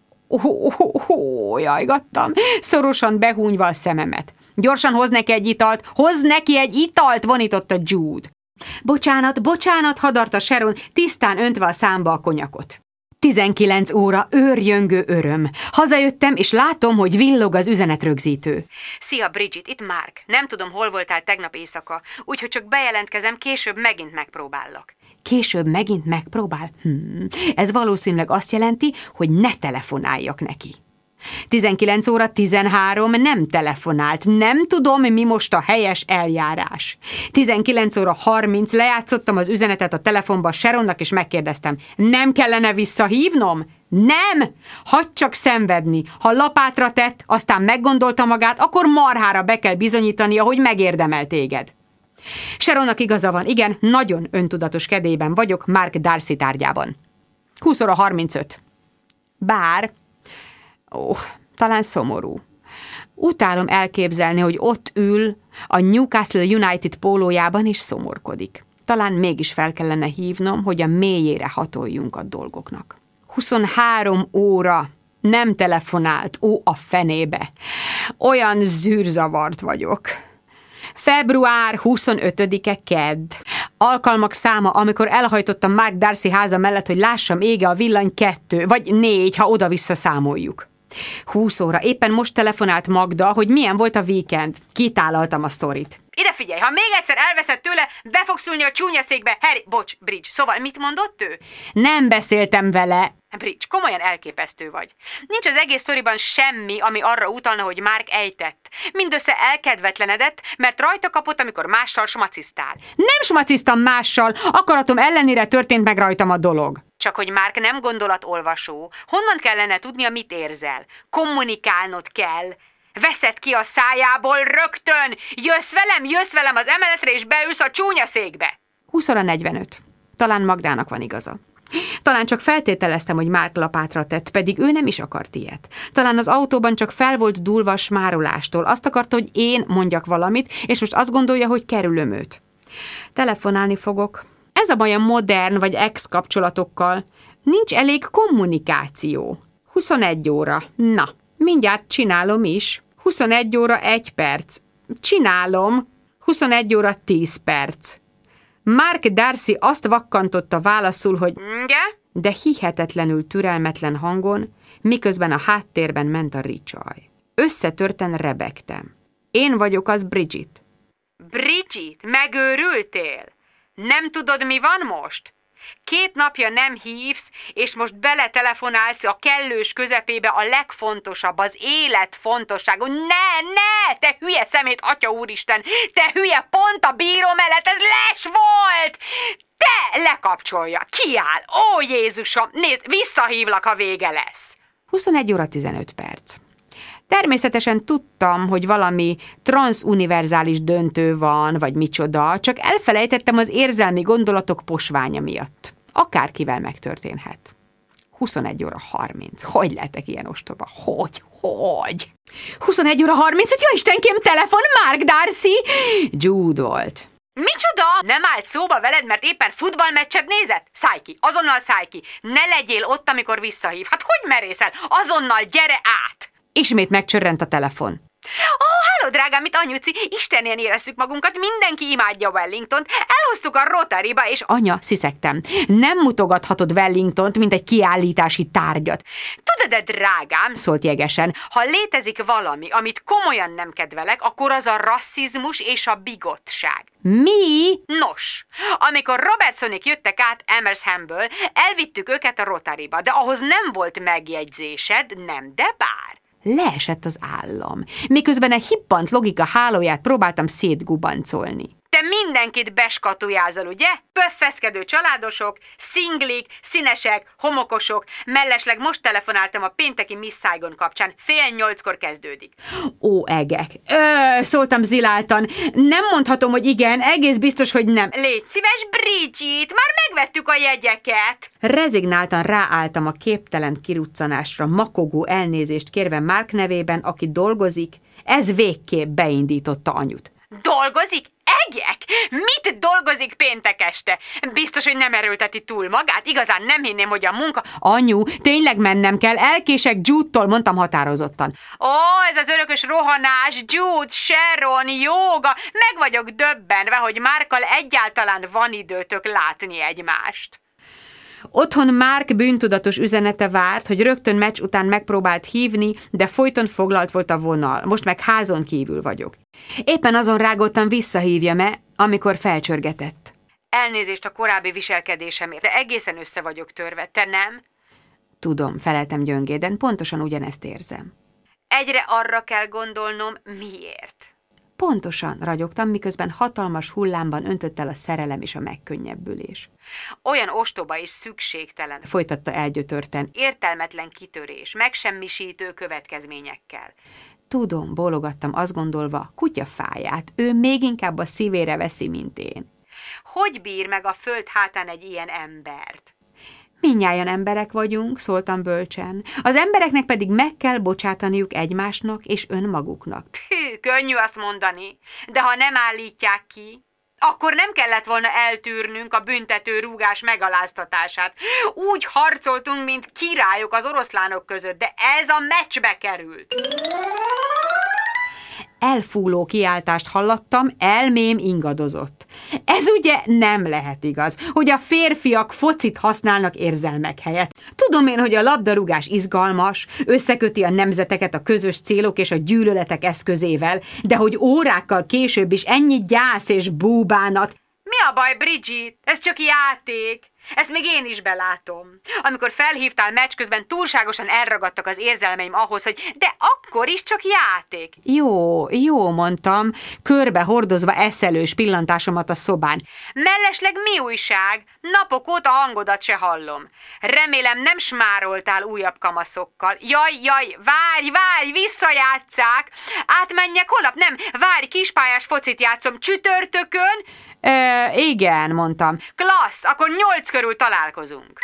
Jajgattam, szorosan behúnyva a szememet. Gyorsan hoz neki egy italt, hozz neki egy italt, vonította Jude. Bocsánat, hadarta Sharon, tisztán öntve a számba a konyakot. 19 óra, őrjöngő öröm. Hazajöttem, és látom, hogy villog az üzenetrögzítő. Szia, Bridget, itt Mark. Nem tudom, hol voltál tegnap éjszaka, úgyhogy csak bejelentkezem, később megint megpróbállak. Később megint megpróbál? Ez valószínűleg azt jelenti, hogy ne telefonáljak neki. 19 óra 13 nem telefonált. Nem tudom, mi most a helyes eljárás. 19 óra 30 lejátszottam az üzenetet a telefonba Sharonnak, és megkérdeztem, nem kellene visszahívnom? Nem! Hadd csak szenvedni. Ha lapátra tett, aztán meggondolta magát, akkor marhára be kell bizonyítania, hogy megérdemel téged. Sharonnak igaza van, igen, nagyon öntudatos kedélyben vagyok Mark Darcy tárgyában. 20 óra 35. Bár... talán szomorú. Utálom elképzelni, hogy ott ül a Newcastle United pólójában és szomorkodik. Talán mégis fel kellene hívnom, hogy a mélyére hatoljunk a dolgoknak. 23 óra nem telefonált, a fenébe. Olyan zűrzavart vagyok. Február 25-e kedd. Alkalmak száma, amikor elhajtottam Mark Darcy háza mellett, hogy lássam ége a villany 2 vagy 4, ha oda-vissza számoljuk. 20 óra. Éppen most telefonált Magda, hogy milyen volt a weekend. Kitálaltam a sztorit. Ide figyelj, ha még egyszer elveszed tőle, be fogsz ülni a csúnyaszékbe. Harry, bocs, Bridge, szóval mit mondott ő? Nem beszéltem vele. Bridge, komolyan elképesztő vagy. Nincs az egész sztoriban semmi, ami arra utalna, hogy Mark ejtett. Mindössze elkedvetlenedett, mert rajta kapott, amikor mással smaciztál. Nem smaciztam mással, akaratom ellenére történt meg rajtam a dolog. Csak hogy Mark nem gondolatolvasó. Honnan kellene tudnia, mit érzel? Kommunikálnod kell. Veszed ki a szájából rögtön! Jössz velem az emeletre, és beülsz a csúnyaszékbe! 20:45. Talán Magdának van igaza. Talán csak feltételeztem, hogy Mark lapátra tett, pedig ő nem is akart ilyet. Talán az autóban csak fel volt dúlva a smárolástól. Azt akarta, hogy én mondjak valamit, és most azt gondolja, hogy kerülöm őt. Telefonálni fogok. Ez a baj a modern vagy ex-kapcsolatokkal. Nincs elég kommunikáció. 21 óra. Na, mindjárt csinálom is. 21 óra 1 perc. Csinálom. 21 óra 10 perc. Mark Darcy azt vakkantotta válaszul, hogy de hihetetlenül türelmetlen hangon, miközben a háttérben ment a ricsaj. Összetörten rebegtem. Én vagyok az Bridget. Bridget, megőrültél? Nem tudod, mi van most? 2 napja nem hívsz, és most beletelefonálsz a kellős közepébe a legfontosabb, az élet fontossága. Ne, te hülye szemét, atya úristen, te hülye, pont a bíró mellett, ez les volt! Te lekapcsolja, kiáll, ó Jézusom, nézd, visszahívlak, ha vége lesz. 21 óra 15 perc. Természetesen tudtam, hogy valami transzuniverzális döntő van, vagy micsoda, csak elfelejtettem az érzelmi gondolatok posványa miatt. Akárkivel megtörténhet. 21 óra 30. Hogy lehetek ilyen ostoba? Hogy? 21 óra 30, ja Istenkém, telefon, Mark Darcy! Jude volt. Micsoda? Nem állt szóba veled, mert éppen futballmeccset nézett? Szállj ki, azonnal szállj ki! Ne legyél ott, amikor visszahív. Hát hogy merészel? Azonnal gyere át! Ismét megcsörrent a telefon. Halló, drágám, mit anyuci? Istenien érezzük magunkat, mindenki imádja Wellingtont. Elhoztuk a Rotary-ba, és anya, sziszegtem, nem mutogathatod Wellingtont, mint egy kiállítási tárgyat. Tudod-e, drágám, szólt jegesen, ha létezik valami, amit komolyan nem kedvelek, akkor az a rasszizmus és a bigottság. Mi? Nos, amikor Robertsonék jöttek át Amershamből, elvittük őket a Rotary-ba, de ahhoz nem volt megjegyzésed, nem, de bár. Leesett az állam, miközben egy hippant logika hálóját próbáltam szétgubancolni. Te mindenkit beskatujázol, ugye? Pöffeszkedő családosok, szinglik, színesek, homokosok, mellesleg most telefonáltam a pénteki Miss Saigon kapcsán, 7:30 kezdődik. Ó, egek, szóltam ziláltan, nem mondhatom, hogy igen, egész biztos, hogy nem. Légy szíves, Bridget, már megvettük a jegyeket. Rezignáltan ráálltam a képtelen kiruccanásra, makogó elnézést kérve Mark nevében, aki dolgozik, ez végképp beindította anyut. Dolgozik? Egek? Mit dolgozik péntek este? Biztos, hogy nem erőlteti túl magát? Igazán nem hinném, hogy a munka... Anyu, tényleg mennem kell, elkések Jude-tól, mondtam határozottan. Ez az örökös rohanás, Jude, Sharon, jóga, meg vagyok döbbenve, hogy Markkal egyáltalán van időtök látni egymást. Otthon Mark bűntudatos üzenete várt, hogy rögtön meccs után megpróbált hívni, de folyton foglalt volt a vonal, most meg házon kívül vagyok. Éppen azon rágottam, visszahívjam-e, amikor felcsörgetett. Elnézést a korábbi viselkedésemért, de egészen össze vagyok törve, te nem? Tudom, feleltem gyöngéden, pontosan ugyanezt érzem. Egyre arra kell gondolnom, miért. Pontosan, ragyogtam, miközben hatalmas hullámban öntött el a szerelem és a megkönnyebbülés. Olyan ostoba és szükségtelen, folytatta elgyötörten, értelmetlen kitörés, megsemmisítő következményekkel. Tudom, bólogattam, azt gondolva, kutyafáját, ő még inkább a szívére veszi, mint én. Hogy bír meg a föld hátán egy ilyen embert? Mindnyájan emberek vagyunk, szóltam bölcsen. Az embereknek pedig meg kell bocsátaniuk egymásnak és önmaguknak. Könnyű azt mondani, de ha nem állítják ki, akkor nem kellett volna eltűrnünk a büntető rúgás megaláztatását. Úgy harcoltunk, mint királyok az oroszlánok között, de ez a meccsbe került. Elfúló kiáltást hallattam, elmém ingadozott. Ez ugye nem lehet igaz, hogy a férfiak focit használnak érzelmek helyett. Tudom én, hogy a labdarúgás izgalmas, összeköti a nemzeteket a közös célok és a gyűlöletek eszközével, de hogy órákkal később is ennyi gyász és búbánat. Mi a baj, Bridget? Ez csak játék. Ezt még én is belátom. Amikor felhívtál meccs közben, túlságosan elragadtak az érzelmeim ahhoz, hogy de akkor is csak játék. Jó, mondtam, körbe hordozva eszelős pillantásomat a szobán. Mellesleg mi újság? Napok óta hangodat se hallom. Remélem nem smároltál újabb kamaszokkal. Jaj, várj, visszajátsszák. Átmenjek holnap? Nem, várj, kispályás focit játszom csütörtökön. Igen, mondtam. Klassz, akkor 8 körül találkozunk.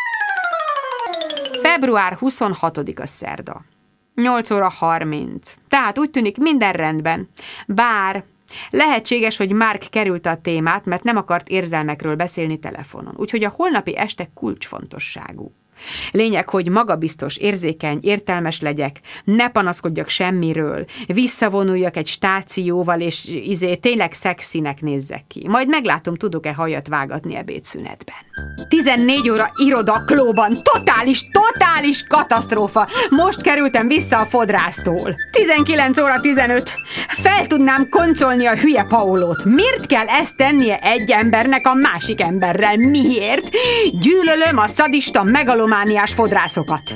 Február 26-a szerda. 8 óra 30. Tehát úgy tűnik minden rendben. Bár lehetséges, hogy Mark kerülte a témát, mert nem akart érzelmekről beszélni telefonon. Úgyhogy a holnapi este kulcsfontosságú. Lényeg, hogy magabiztos, érzékeny, értelmes legyek, ne panaszkodjak semmiről, visszavonuljak egy stációval, és tényleg szexinek nézzek ki. Majd meglátom, tudok-e hajat vágatni ebédszünetben. 14 óra irodaklóban, totális katasztrófa. Most kerültem vissza a fodrásztól. 19 óra 15. Fel tudnám koncolni a hülye Paulót. Miért kell ezt tennie egy embernek a másik emberrel? Miért? Gyűlölöm a szadista megalomániás fodrászokat.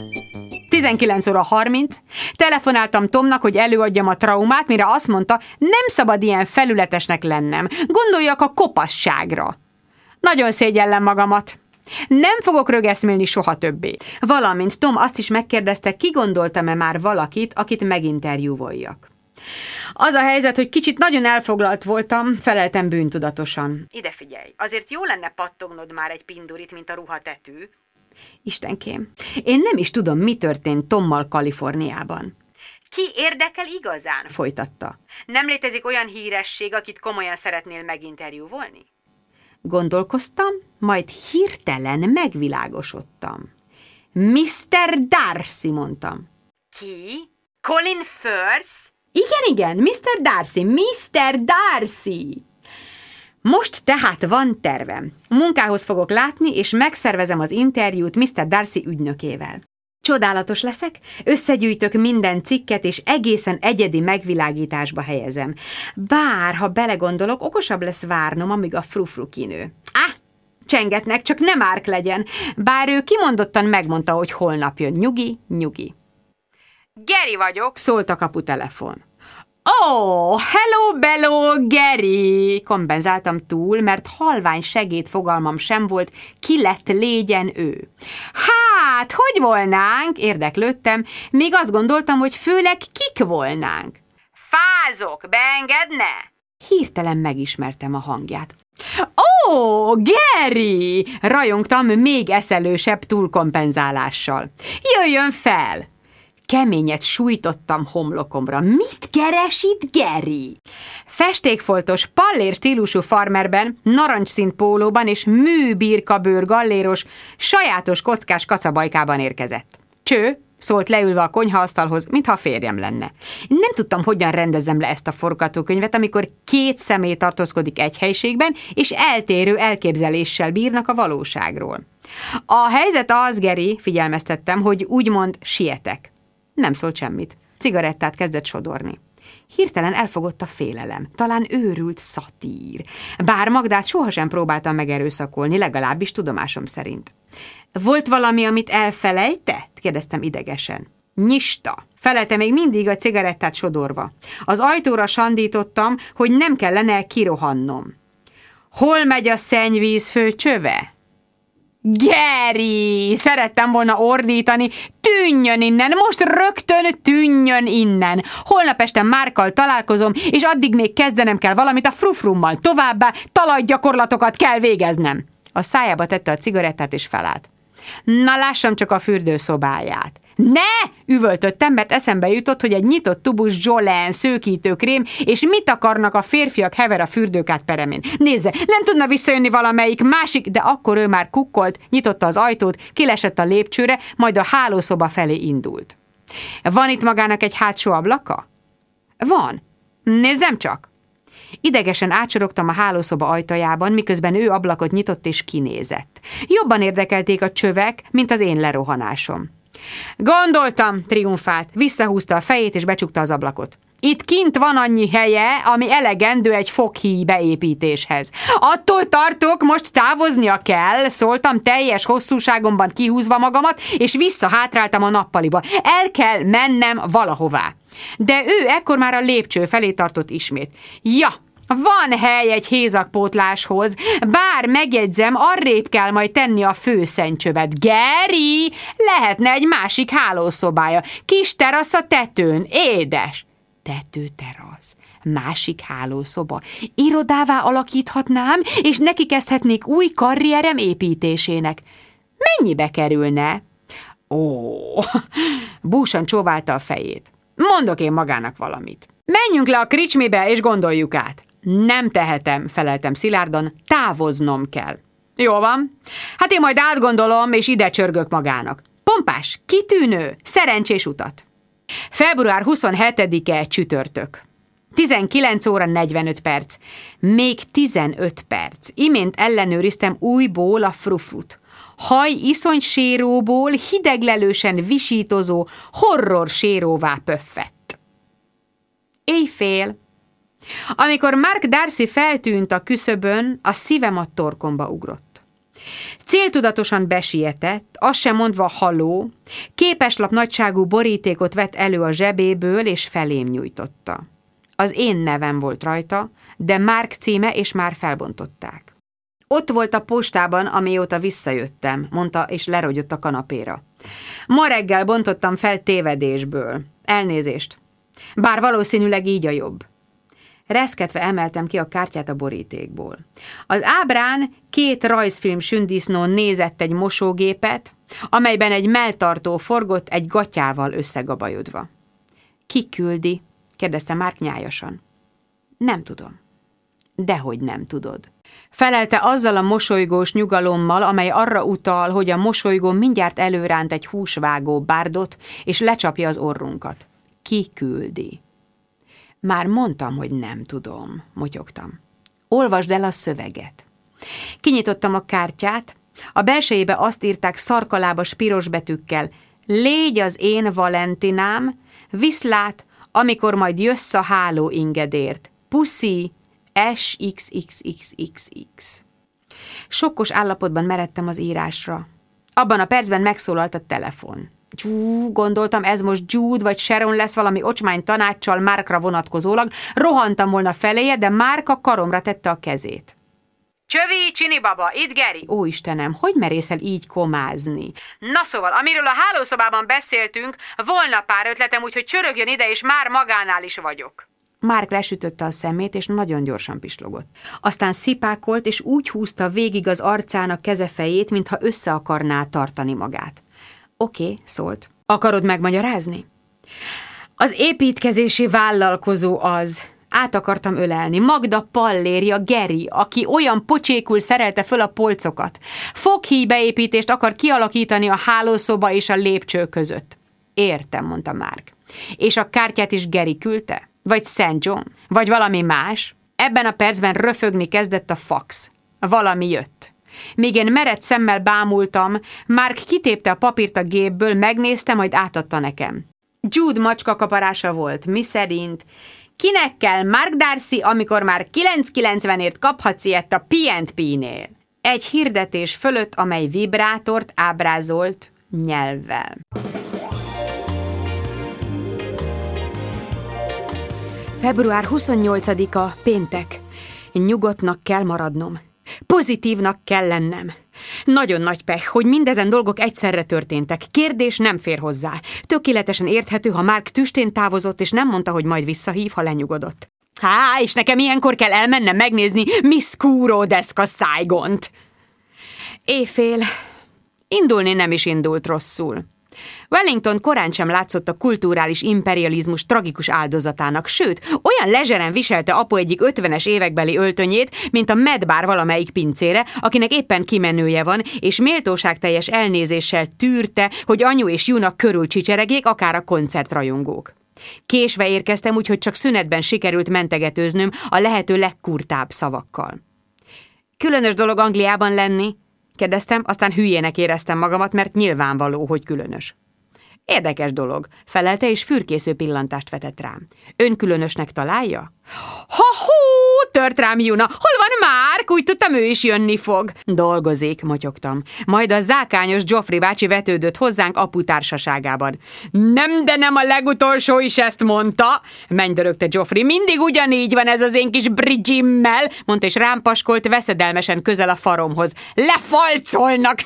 19 óra 30. Telefonáltam Tomnak, hogy előadjam a traumát, mire azt mondta, nem szabad ilyen felületesnek lennem. Gondoljak a kopasságra. Nagyon szégyellem magamat. Nem fogok rögeszmélni soha többé. Valamint Tom azt is megkérdezte, kigondoltam-e már valakit, akit meginterjúvoljak. Az a helyzet, hogy kicsit nagyon elfoglalt voltam, feleltem bűntudatosan. Ide figyelj, azért jó lenne pattognod már egy pindurit, mint a ruhatetű. Istenkém, én nem is tudom, mi történt Tommal Kaliforniában. Ki érdekel igazán? Folytatta. Nem létezik olyan híresség, akit komolyan szeretnél meginterjúvolni? Gondolkoztam, majd hirtelen megvilágosodtam. Mr. Darcy, mondtam. Ki? Colin Firth? Igen, Mr. Darcy, Mr. Darcy! Most tehát van tervem. Munkához fogok látni, és megszervezem az interjút Mr. Darcy ügynökével. Csodálatos leszek, összegyűjtök minden cikket, és egészen egyedi megvilágításba helyezem. Bár, ha belegondolok, okosabb lesz várnom, amíg a frufru kinő. Csengetnek, csak nem Mark legyen, bár ő kimondottan megmondta, hogy holnap jön. Nyugi. Geri vagyok, szólt a kaputelefon. Hello, bello, Geri! Kompenzáltam túl, mert halvány segédfogalmam sem volt, ki lett légyen ő. Hát, hogy volnánk? Érdeklődtem, még azt gondoltam, hogy főleg kik volnánk. Fázok, beengedne? Hirtelen megismertem a hangját. Geri! Rajongtam még eszelősebb túlkompenzálással. Jöjjön fel! Keményet sújtottam homlokomra. Mit keres itt, Geri? Festékfoltos, pallér stílusú farmerben, narancsszín pólóban és műbirkabőr galléros, sajátos kockás kacabajkában érkezett. Cső, szólt leülve a konyhaasztalhoz, mintha férjem lenne. Nem tudtam, hogyan rendezzem le ezt a forgatókönyvet, amikor két személy tartózkodik egy helyiségben, és eltérő elképzeléssel bírnak a valóságról. A helyzet az, Geri, figyelmeztettem, hogy úgymond sietek. Nem szólt semmit. Cigarettát kezdett sodorni. Hirtelen elfogott a félelem. Talán őrült szatír. Bár Magdát sohasem próbáltam megerőszakolni, legalábbis tudomásom szerint. Volt valami, amit elfelejtett? Kérdeztem idegesen. Nyista. Felelte még mindig a cigarettát sodorva. Az ajtóra sandítottam, hogy nem kellene kirohannom. Hol megy a szennyvíz főcsöve? Geri! Szerettem volna ordítani, tűnjön innen, most rögtön tűnjön innen. Holnap este Markkal találkozom, és addig még kezdenem kell valamit a frufrummal. Továbbá talajgyakorlatokat kell végeznem. A szájába tette a cigarettát, és felállt. Na, lássam csak a fürdőszobáját. Ne! Üvöltöttem, mert eszembe jutott, hogy egy nyitott tubus Jolene szőkítőkrém, és mit akarnak a férfiak hever a fürdőkát peremén. Nézze, nem tudna visszajönni valamelyik másik, de akkor ő már kukkolt, nyitotta az ajtót, kilesett a lépcsőre, majd a hálószoba felé indult. Van itt magának egy hátsó ablaka? Van. Nézzem csak! Idegesen átsorogtam a hálószoba ajtajában, miközben ő ablakot nyitott és kinézett. Jobban érdekelték a csövek, mint az én lerohanásom. Gondoltam, triumfált, visszahúzta a fejét és becsukta az ablakot. Itt kint van annyi helye, ami elegendő egy foghíj beépítéshez. Attól tartok, most távoznia kell, szóltam teljes hosszúságomban kihúzva magamat, és visszahátráltam a nappaliba. El kell mennem valahová. De ő ekkor már a lépcső felé tartott ismét. Ja, van hely egy hézagpótláshoz, bár megjegyzem, arrébb kell majd tenni a főszennycsövet. Geri, lehetne egy másik hálószobája. Kis terasz a tetőn, édes. Tetőterasz, másik hálószoba. Irodává alakíthatnám, és neki kezdhetnék új karrierem építésének. Mennyibe kerülne? Ó, búsan csóválta a fejét. Mondok én magának valamit. Menjünk le a kricsmibe, és gondoljuk át. Nem tehetem, feleltem szilárdan, távoznom kell. Jó van. Hát én majd átgondolom, és ide csörgök magának. Pompás, kitűnő, szerencsés utat. Február 27-e csütörtök. 19 óra 45 perc. Még 15 perc. Imént ellenőriztem újból a frufrut. Haj iszonyséróból hideglelősen visítozó horror séróvá pöffett. Éjfél. Amikor Mark Darcy feltűnt a küszöbön, a szívem a torkomba ugrott. Céltudatosan besietett, azt sem mondva haló, képeslap nagyságú borítékot vett elő a zsebéből, és felém nyújtotta. Az én nevem volt rajta, de Mark címe, és már felbontották. Ott volt a postában, amióta visszajöttem, mondta, és lerogyott a kanapéra. Ma reggel bontottam fel tévedésből. Elnézést. Bár valószínűleg így a jobb. Reszketve emeltem ki a kártyát a borítékból. Az ábrán 2 rajzfilm sündisznó nézett egy mosógépet, amelyben egy melltartó forgott egy gatyával összegabajodva. Ki küldi? Kérdezte Mark nyájasan. Nem tudom. Dehogy nem tudod. Felelte azzal a mosolygós nyugalommal, amely arra utal, hogy a mosolygó mindjárt előránt egy húsvágó bárdot, és lecsapja az orrunkat. Ki küldi? Már mondtam, hogy nem tudom, motyogtam. Olvasd el a szöveget. Kinyitottam a kártyát, a belsejébe azt írták szarkalábas piros betűkkel: légy az én Valentinám, viszlát, amikor majd jössz a háló ingedért. Puszi, SXXXXX. Sokkos állapotban meredtem az írásra. Abban a percben megszólalt a telefon. Gondoltam, ez most Jude vagy Sharon lesz valami ocsmány tanáccsal Markra vonatkozólag. Rohantam volna feléje, de Mark a karomra tette a kezét. Csövi, csini baba, itt Geri! Ó, Istenem, hogy merészel így komázni? Na szóval, amiről a hálószobában beszéltünk, volna pár ötletem, úgyhogy csörögjön ide, és már magánál is vagyok. Mark lesütötte a szemét, és nagyon gyorsan pislogott. Aztán szipákolt, és úgy húzta végig az arcának kezefejét, mintha össze akarná tartani magát. Oké, szólt. Akarod megmagyarázni? Az építkezési vállalkozó az. Át akartam ölelni. Magda Pallérja, Geri, aki olyan pocsékul szerelte föl a polcokat. Foghíj beépítést akar kialakítani a hálószoba és a lépcső között. Értem, mondta Mark. És a kártyát is Geri küldte? Vagy St. John? Vagy valami más? Ebben a percben röfögni kezdett a fax. Valami jött. Míg én meredt szemmel bámultam, Mark kitépte a papírt a gépből, megnézte, majd átadta nekem. Jude macska kaparása volt, miszerint: kinek kell Mark Darcy, amikor már 9,90-ért kaphatsz ilyet a P&P-nél? Egy hirdetés fölött, amely vibrátort ábrázolt nyelvvel. Február 28-a, péntek. Nyugodtnak kell maradnom. Pozitívnak kell lennem. Nagyon nagy pech, hogy mindezen dolgok egyszerre történtek. Kérdés nem fér hozzá. Tökéletesen érthető, ha Mark tüstén távozott, és nem mondta, hogy majd visszahív, ha lenyugodott. És nekem ilyenkor kell elmennem megnézni Miss Kúródeszka Saigont. Éjfél. Indulni nem is indult rosszul. Wellington korán sem látszott a kulturális imperializmus tragikus áldozatának, sőt, olyan lezseren viselte apu egyik 50-es évekbeli öltönyét, mint a Medbar valamelyik pincére, akinek éppen kimenője van, és méltóságteljes elnézéssel tűrte, hogy anyu és Juna körül csicseregék, akár a koncertrajongók. Késve érkeztem, úgyhogy csak szünetben sikerült mentegetőznöm a lehető legkurtább szavakkal. Különös dolog Angliában lenni? Kérdeztem, aztán hülyének éreztem magamat, mert nyilvánvaló, hogy különös. Érdekes dolog, felelte, és fürkésző pillantást vetett rám. Ön különösnek találja? Ha-hú, tört rám Juna, hol van Mark? Úgy tudtam, ő is jönni fog. Dolgozik, motyogtam. Majd a zákányos Joffrey bácsi vetődött hozzánk apu társaságában. Nem, de nem a legutolsó is ezt mondta, mennydörögte Joffrey. Mindig ugyanígy van ez az én kis Bridgimmel, mondta, és rám paskolt veszedelmesen közel a faromhoz. Lefalcolnak!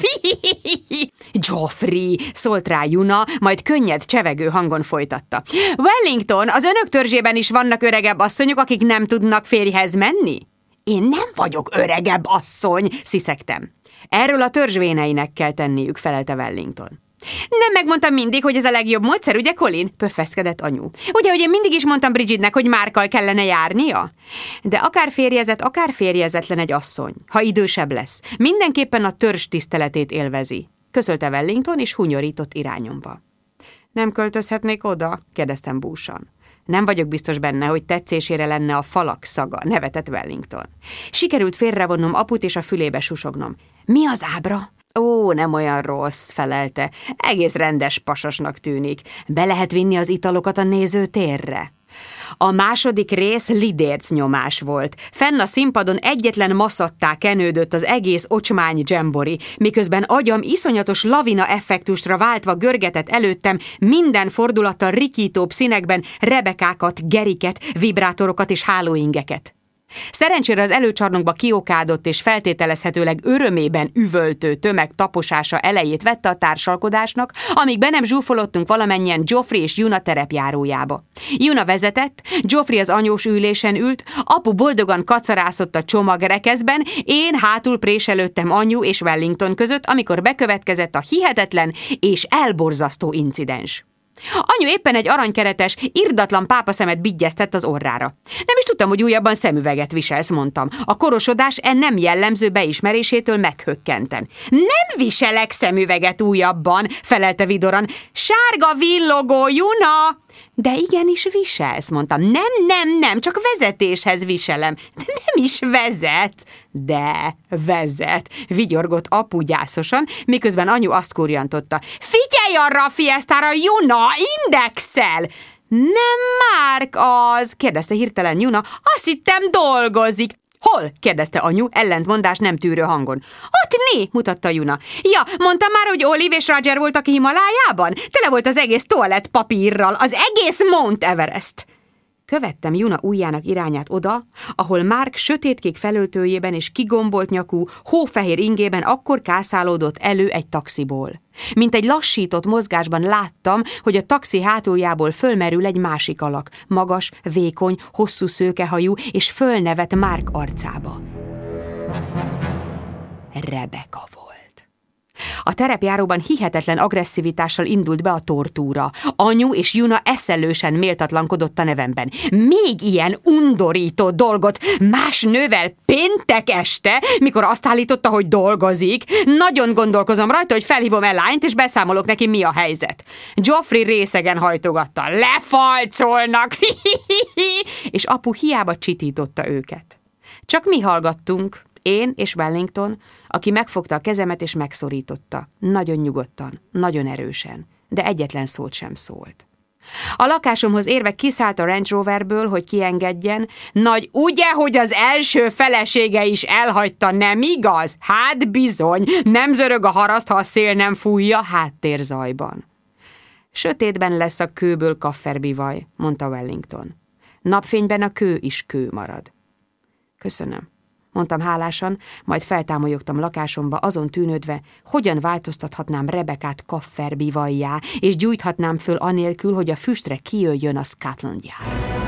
Joffrey, szólt rá Juna, majd könnyed, csevegő hangon folytatta. Wellington, az önök törzsében is vannak öregebb asszonyok, akik nem tudnak férjhez menni? Én nem vagyok öregebb asszony, sziszegtem. Erről a törzsvéneinek kell tenniük, felelte Wellington. Nem megmondtam mindig, hogy ez a legjobb módszer, ugye, Colin? Pöffeszkedett anyu. Ugye, hogy én mindig is mondtam Bridgetnek, hogy Markkal kellene járnia? De akár férjezett, akár férjezetlen egy asszony, ha idősebb lesz, mindenképpen a törzs tiszteletét élvezi, közölte Wellington, és hunyorított irányomba. Nem költözhetnék oda? Kérdeztem búsan. Nem vagyok biztos benne, hogy tetszésére lenne a falak szaga, nevetett Wellington. Sikerült félrevonnom aput, és a fülébe susognom. Mi az ábra? Ó, nem olyan rossz, felelte. Egész rendes pasasnak tűnik. Be lehet vinni az italokat a nézőtérre. A második rész lidérc nyomás volt. Fenn a színpadon egyetlen maszattá kenődött az egész ocsmány dzsembori, miközben agyam iszonyatos lavina effektusra váltva görgetett előttem minden fordulattal rikítóbb színekben rebekákat, geriket, vibrátorokat és hálóingeket. Szerencsére az előcsarnokba kiokádott és feltételezhetőleg örömében üvöltő tömeg taposása elejét vette a társalkodásnak, amíg be nem zsúfolottunk valamennyien Joffrey és Juna terepjárójába. Juna vezetett, Joffrey az anyós ülésen ült, apu boldogan kacarászott a csomagrekeszben, én hátul préselődtem anyu és Wellington között, amikor bekövetkezett a hihetetlen és elborzasztó incidens. Anyu éppen egy aranykeretes, irdatlan pápaszemet bigyeztett az orrára. Nem is tudtam, hogy újabban szemüveget viselsz, mondtam. A korosodás nem jellemző beismerésétől meghökkenten. Nem viselek szemüveget újabban, felelte vidoran. Sárga villogó, Juna! De igenis viselsz, mondtam. Nem, csak vezetéshez viselem. De nem is vezet. De vezet, vigyorgott apu gyászosan, miközben anyu azt kurjantotta. Figyelj arra a fiesztára, Juna, indexel! Nem Mark az, kérdezte hirtelen Juna, azt hittem dolgozik. Hol? kérdezte anyu, ellentmondás nem tűrő hangon. Ott né, mutatta Juna. Ja, mondtam már, hogy Olive és Roger voltak Himalájában? Tele volt az egész toalett papírral, az egész Mount Everest. Követtem Juna ujjának irányát oda, ahol Mark sötétkék felöltőjében és kigombolt nyakú, hófehér ingében akkor kászálódott elő egy taxiból. Mint egy lassított mozgásban láttam, hogy a taxi hátuljából fölmerül egy másik alak, magas, vékony, hosszú szőkehajú, és fölnevet Mark arcába. Rebecca volt. A terepjáróban hihetetlen agresszivitással indult be a tortúra. Anyu és Juna eszelősen méltatlankodott a nevemben. Még ilyen undorító dolgot más nővel péntek este, mikor azt állította, hogy dolgozik. Nagyon gondolkozom rajta, hogy felhívom Elaine-t, és beszámolok neki, mi a helyzet. Joffrey részegen hajtogatta. Lefalcolnak! És apu hiába csitította őket. Csak mi hallgattunk, én és Wellington, aki megfogta a kezemet és megszorította. Nagyon nyugodtan, nagyon erősen, de egyetlen szót sem szólt. A lakásomhoz érve kiszállt a Range Roverből, hogy kiengedjen. Nagy, ugye, hogy az első felesége is elhagyta, nem igaz? Hát bizony, nem zörög a haraszt, ha a szél nem fújja, háttérzajban. Sötétben lesz a kőből kafferbivaj, mondta Wellington. Napfényben a kő is kő marad. Köszönöm, mondtam hálásan, majd feltámolyogtam lakásomba, azon tűnődve, hogyan változtathatnám Rebekát kafferbivajjá, és gyújthatnám föl anélkül, hogy a füstre kijöjjön a Scotland Yard.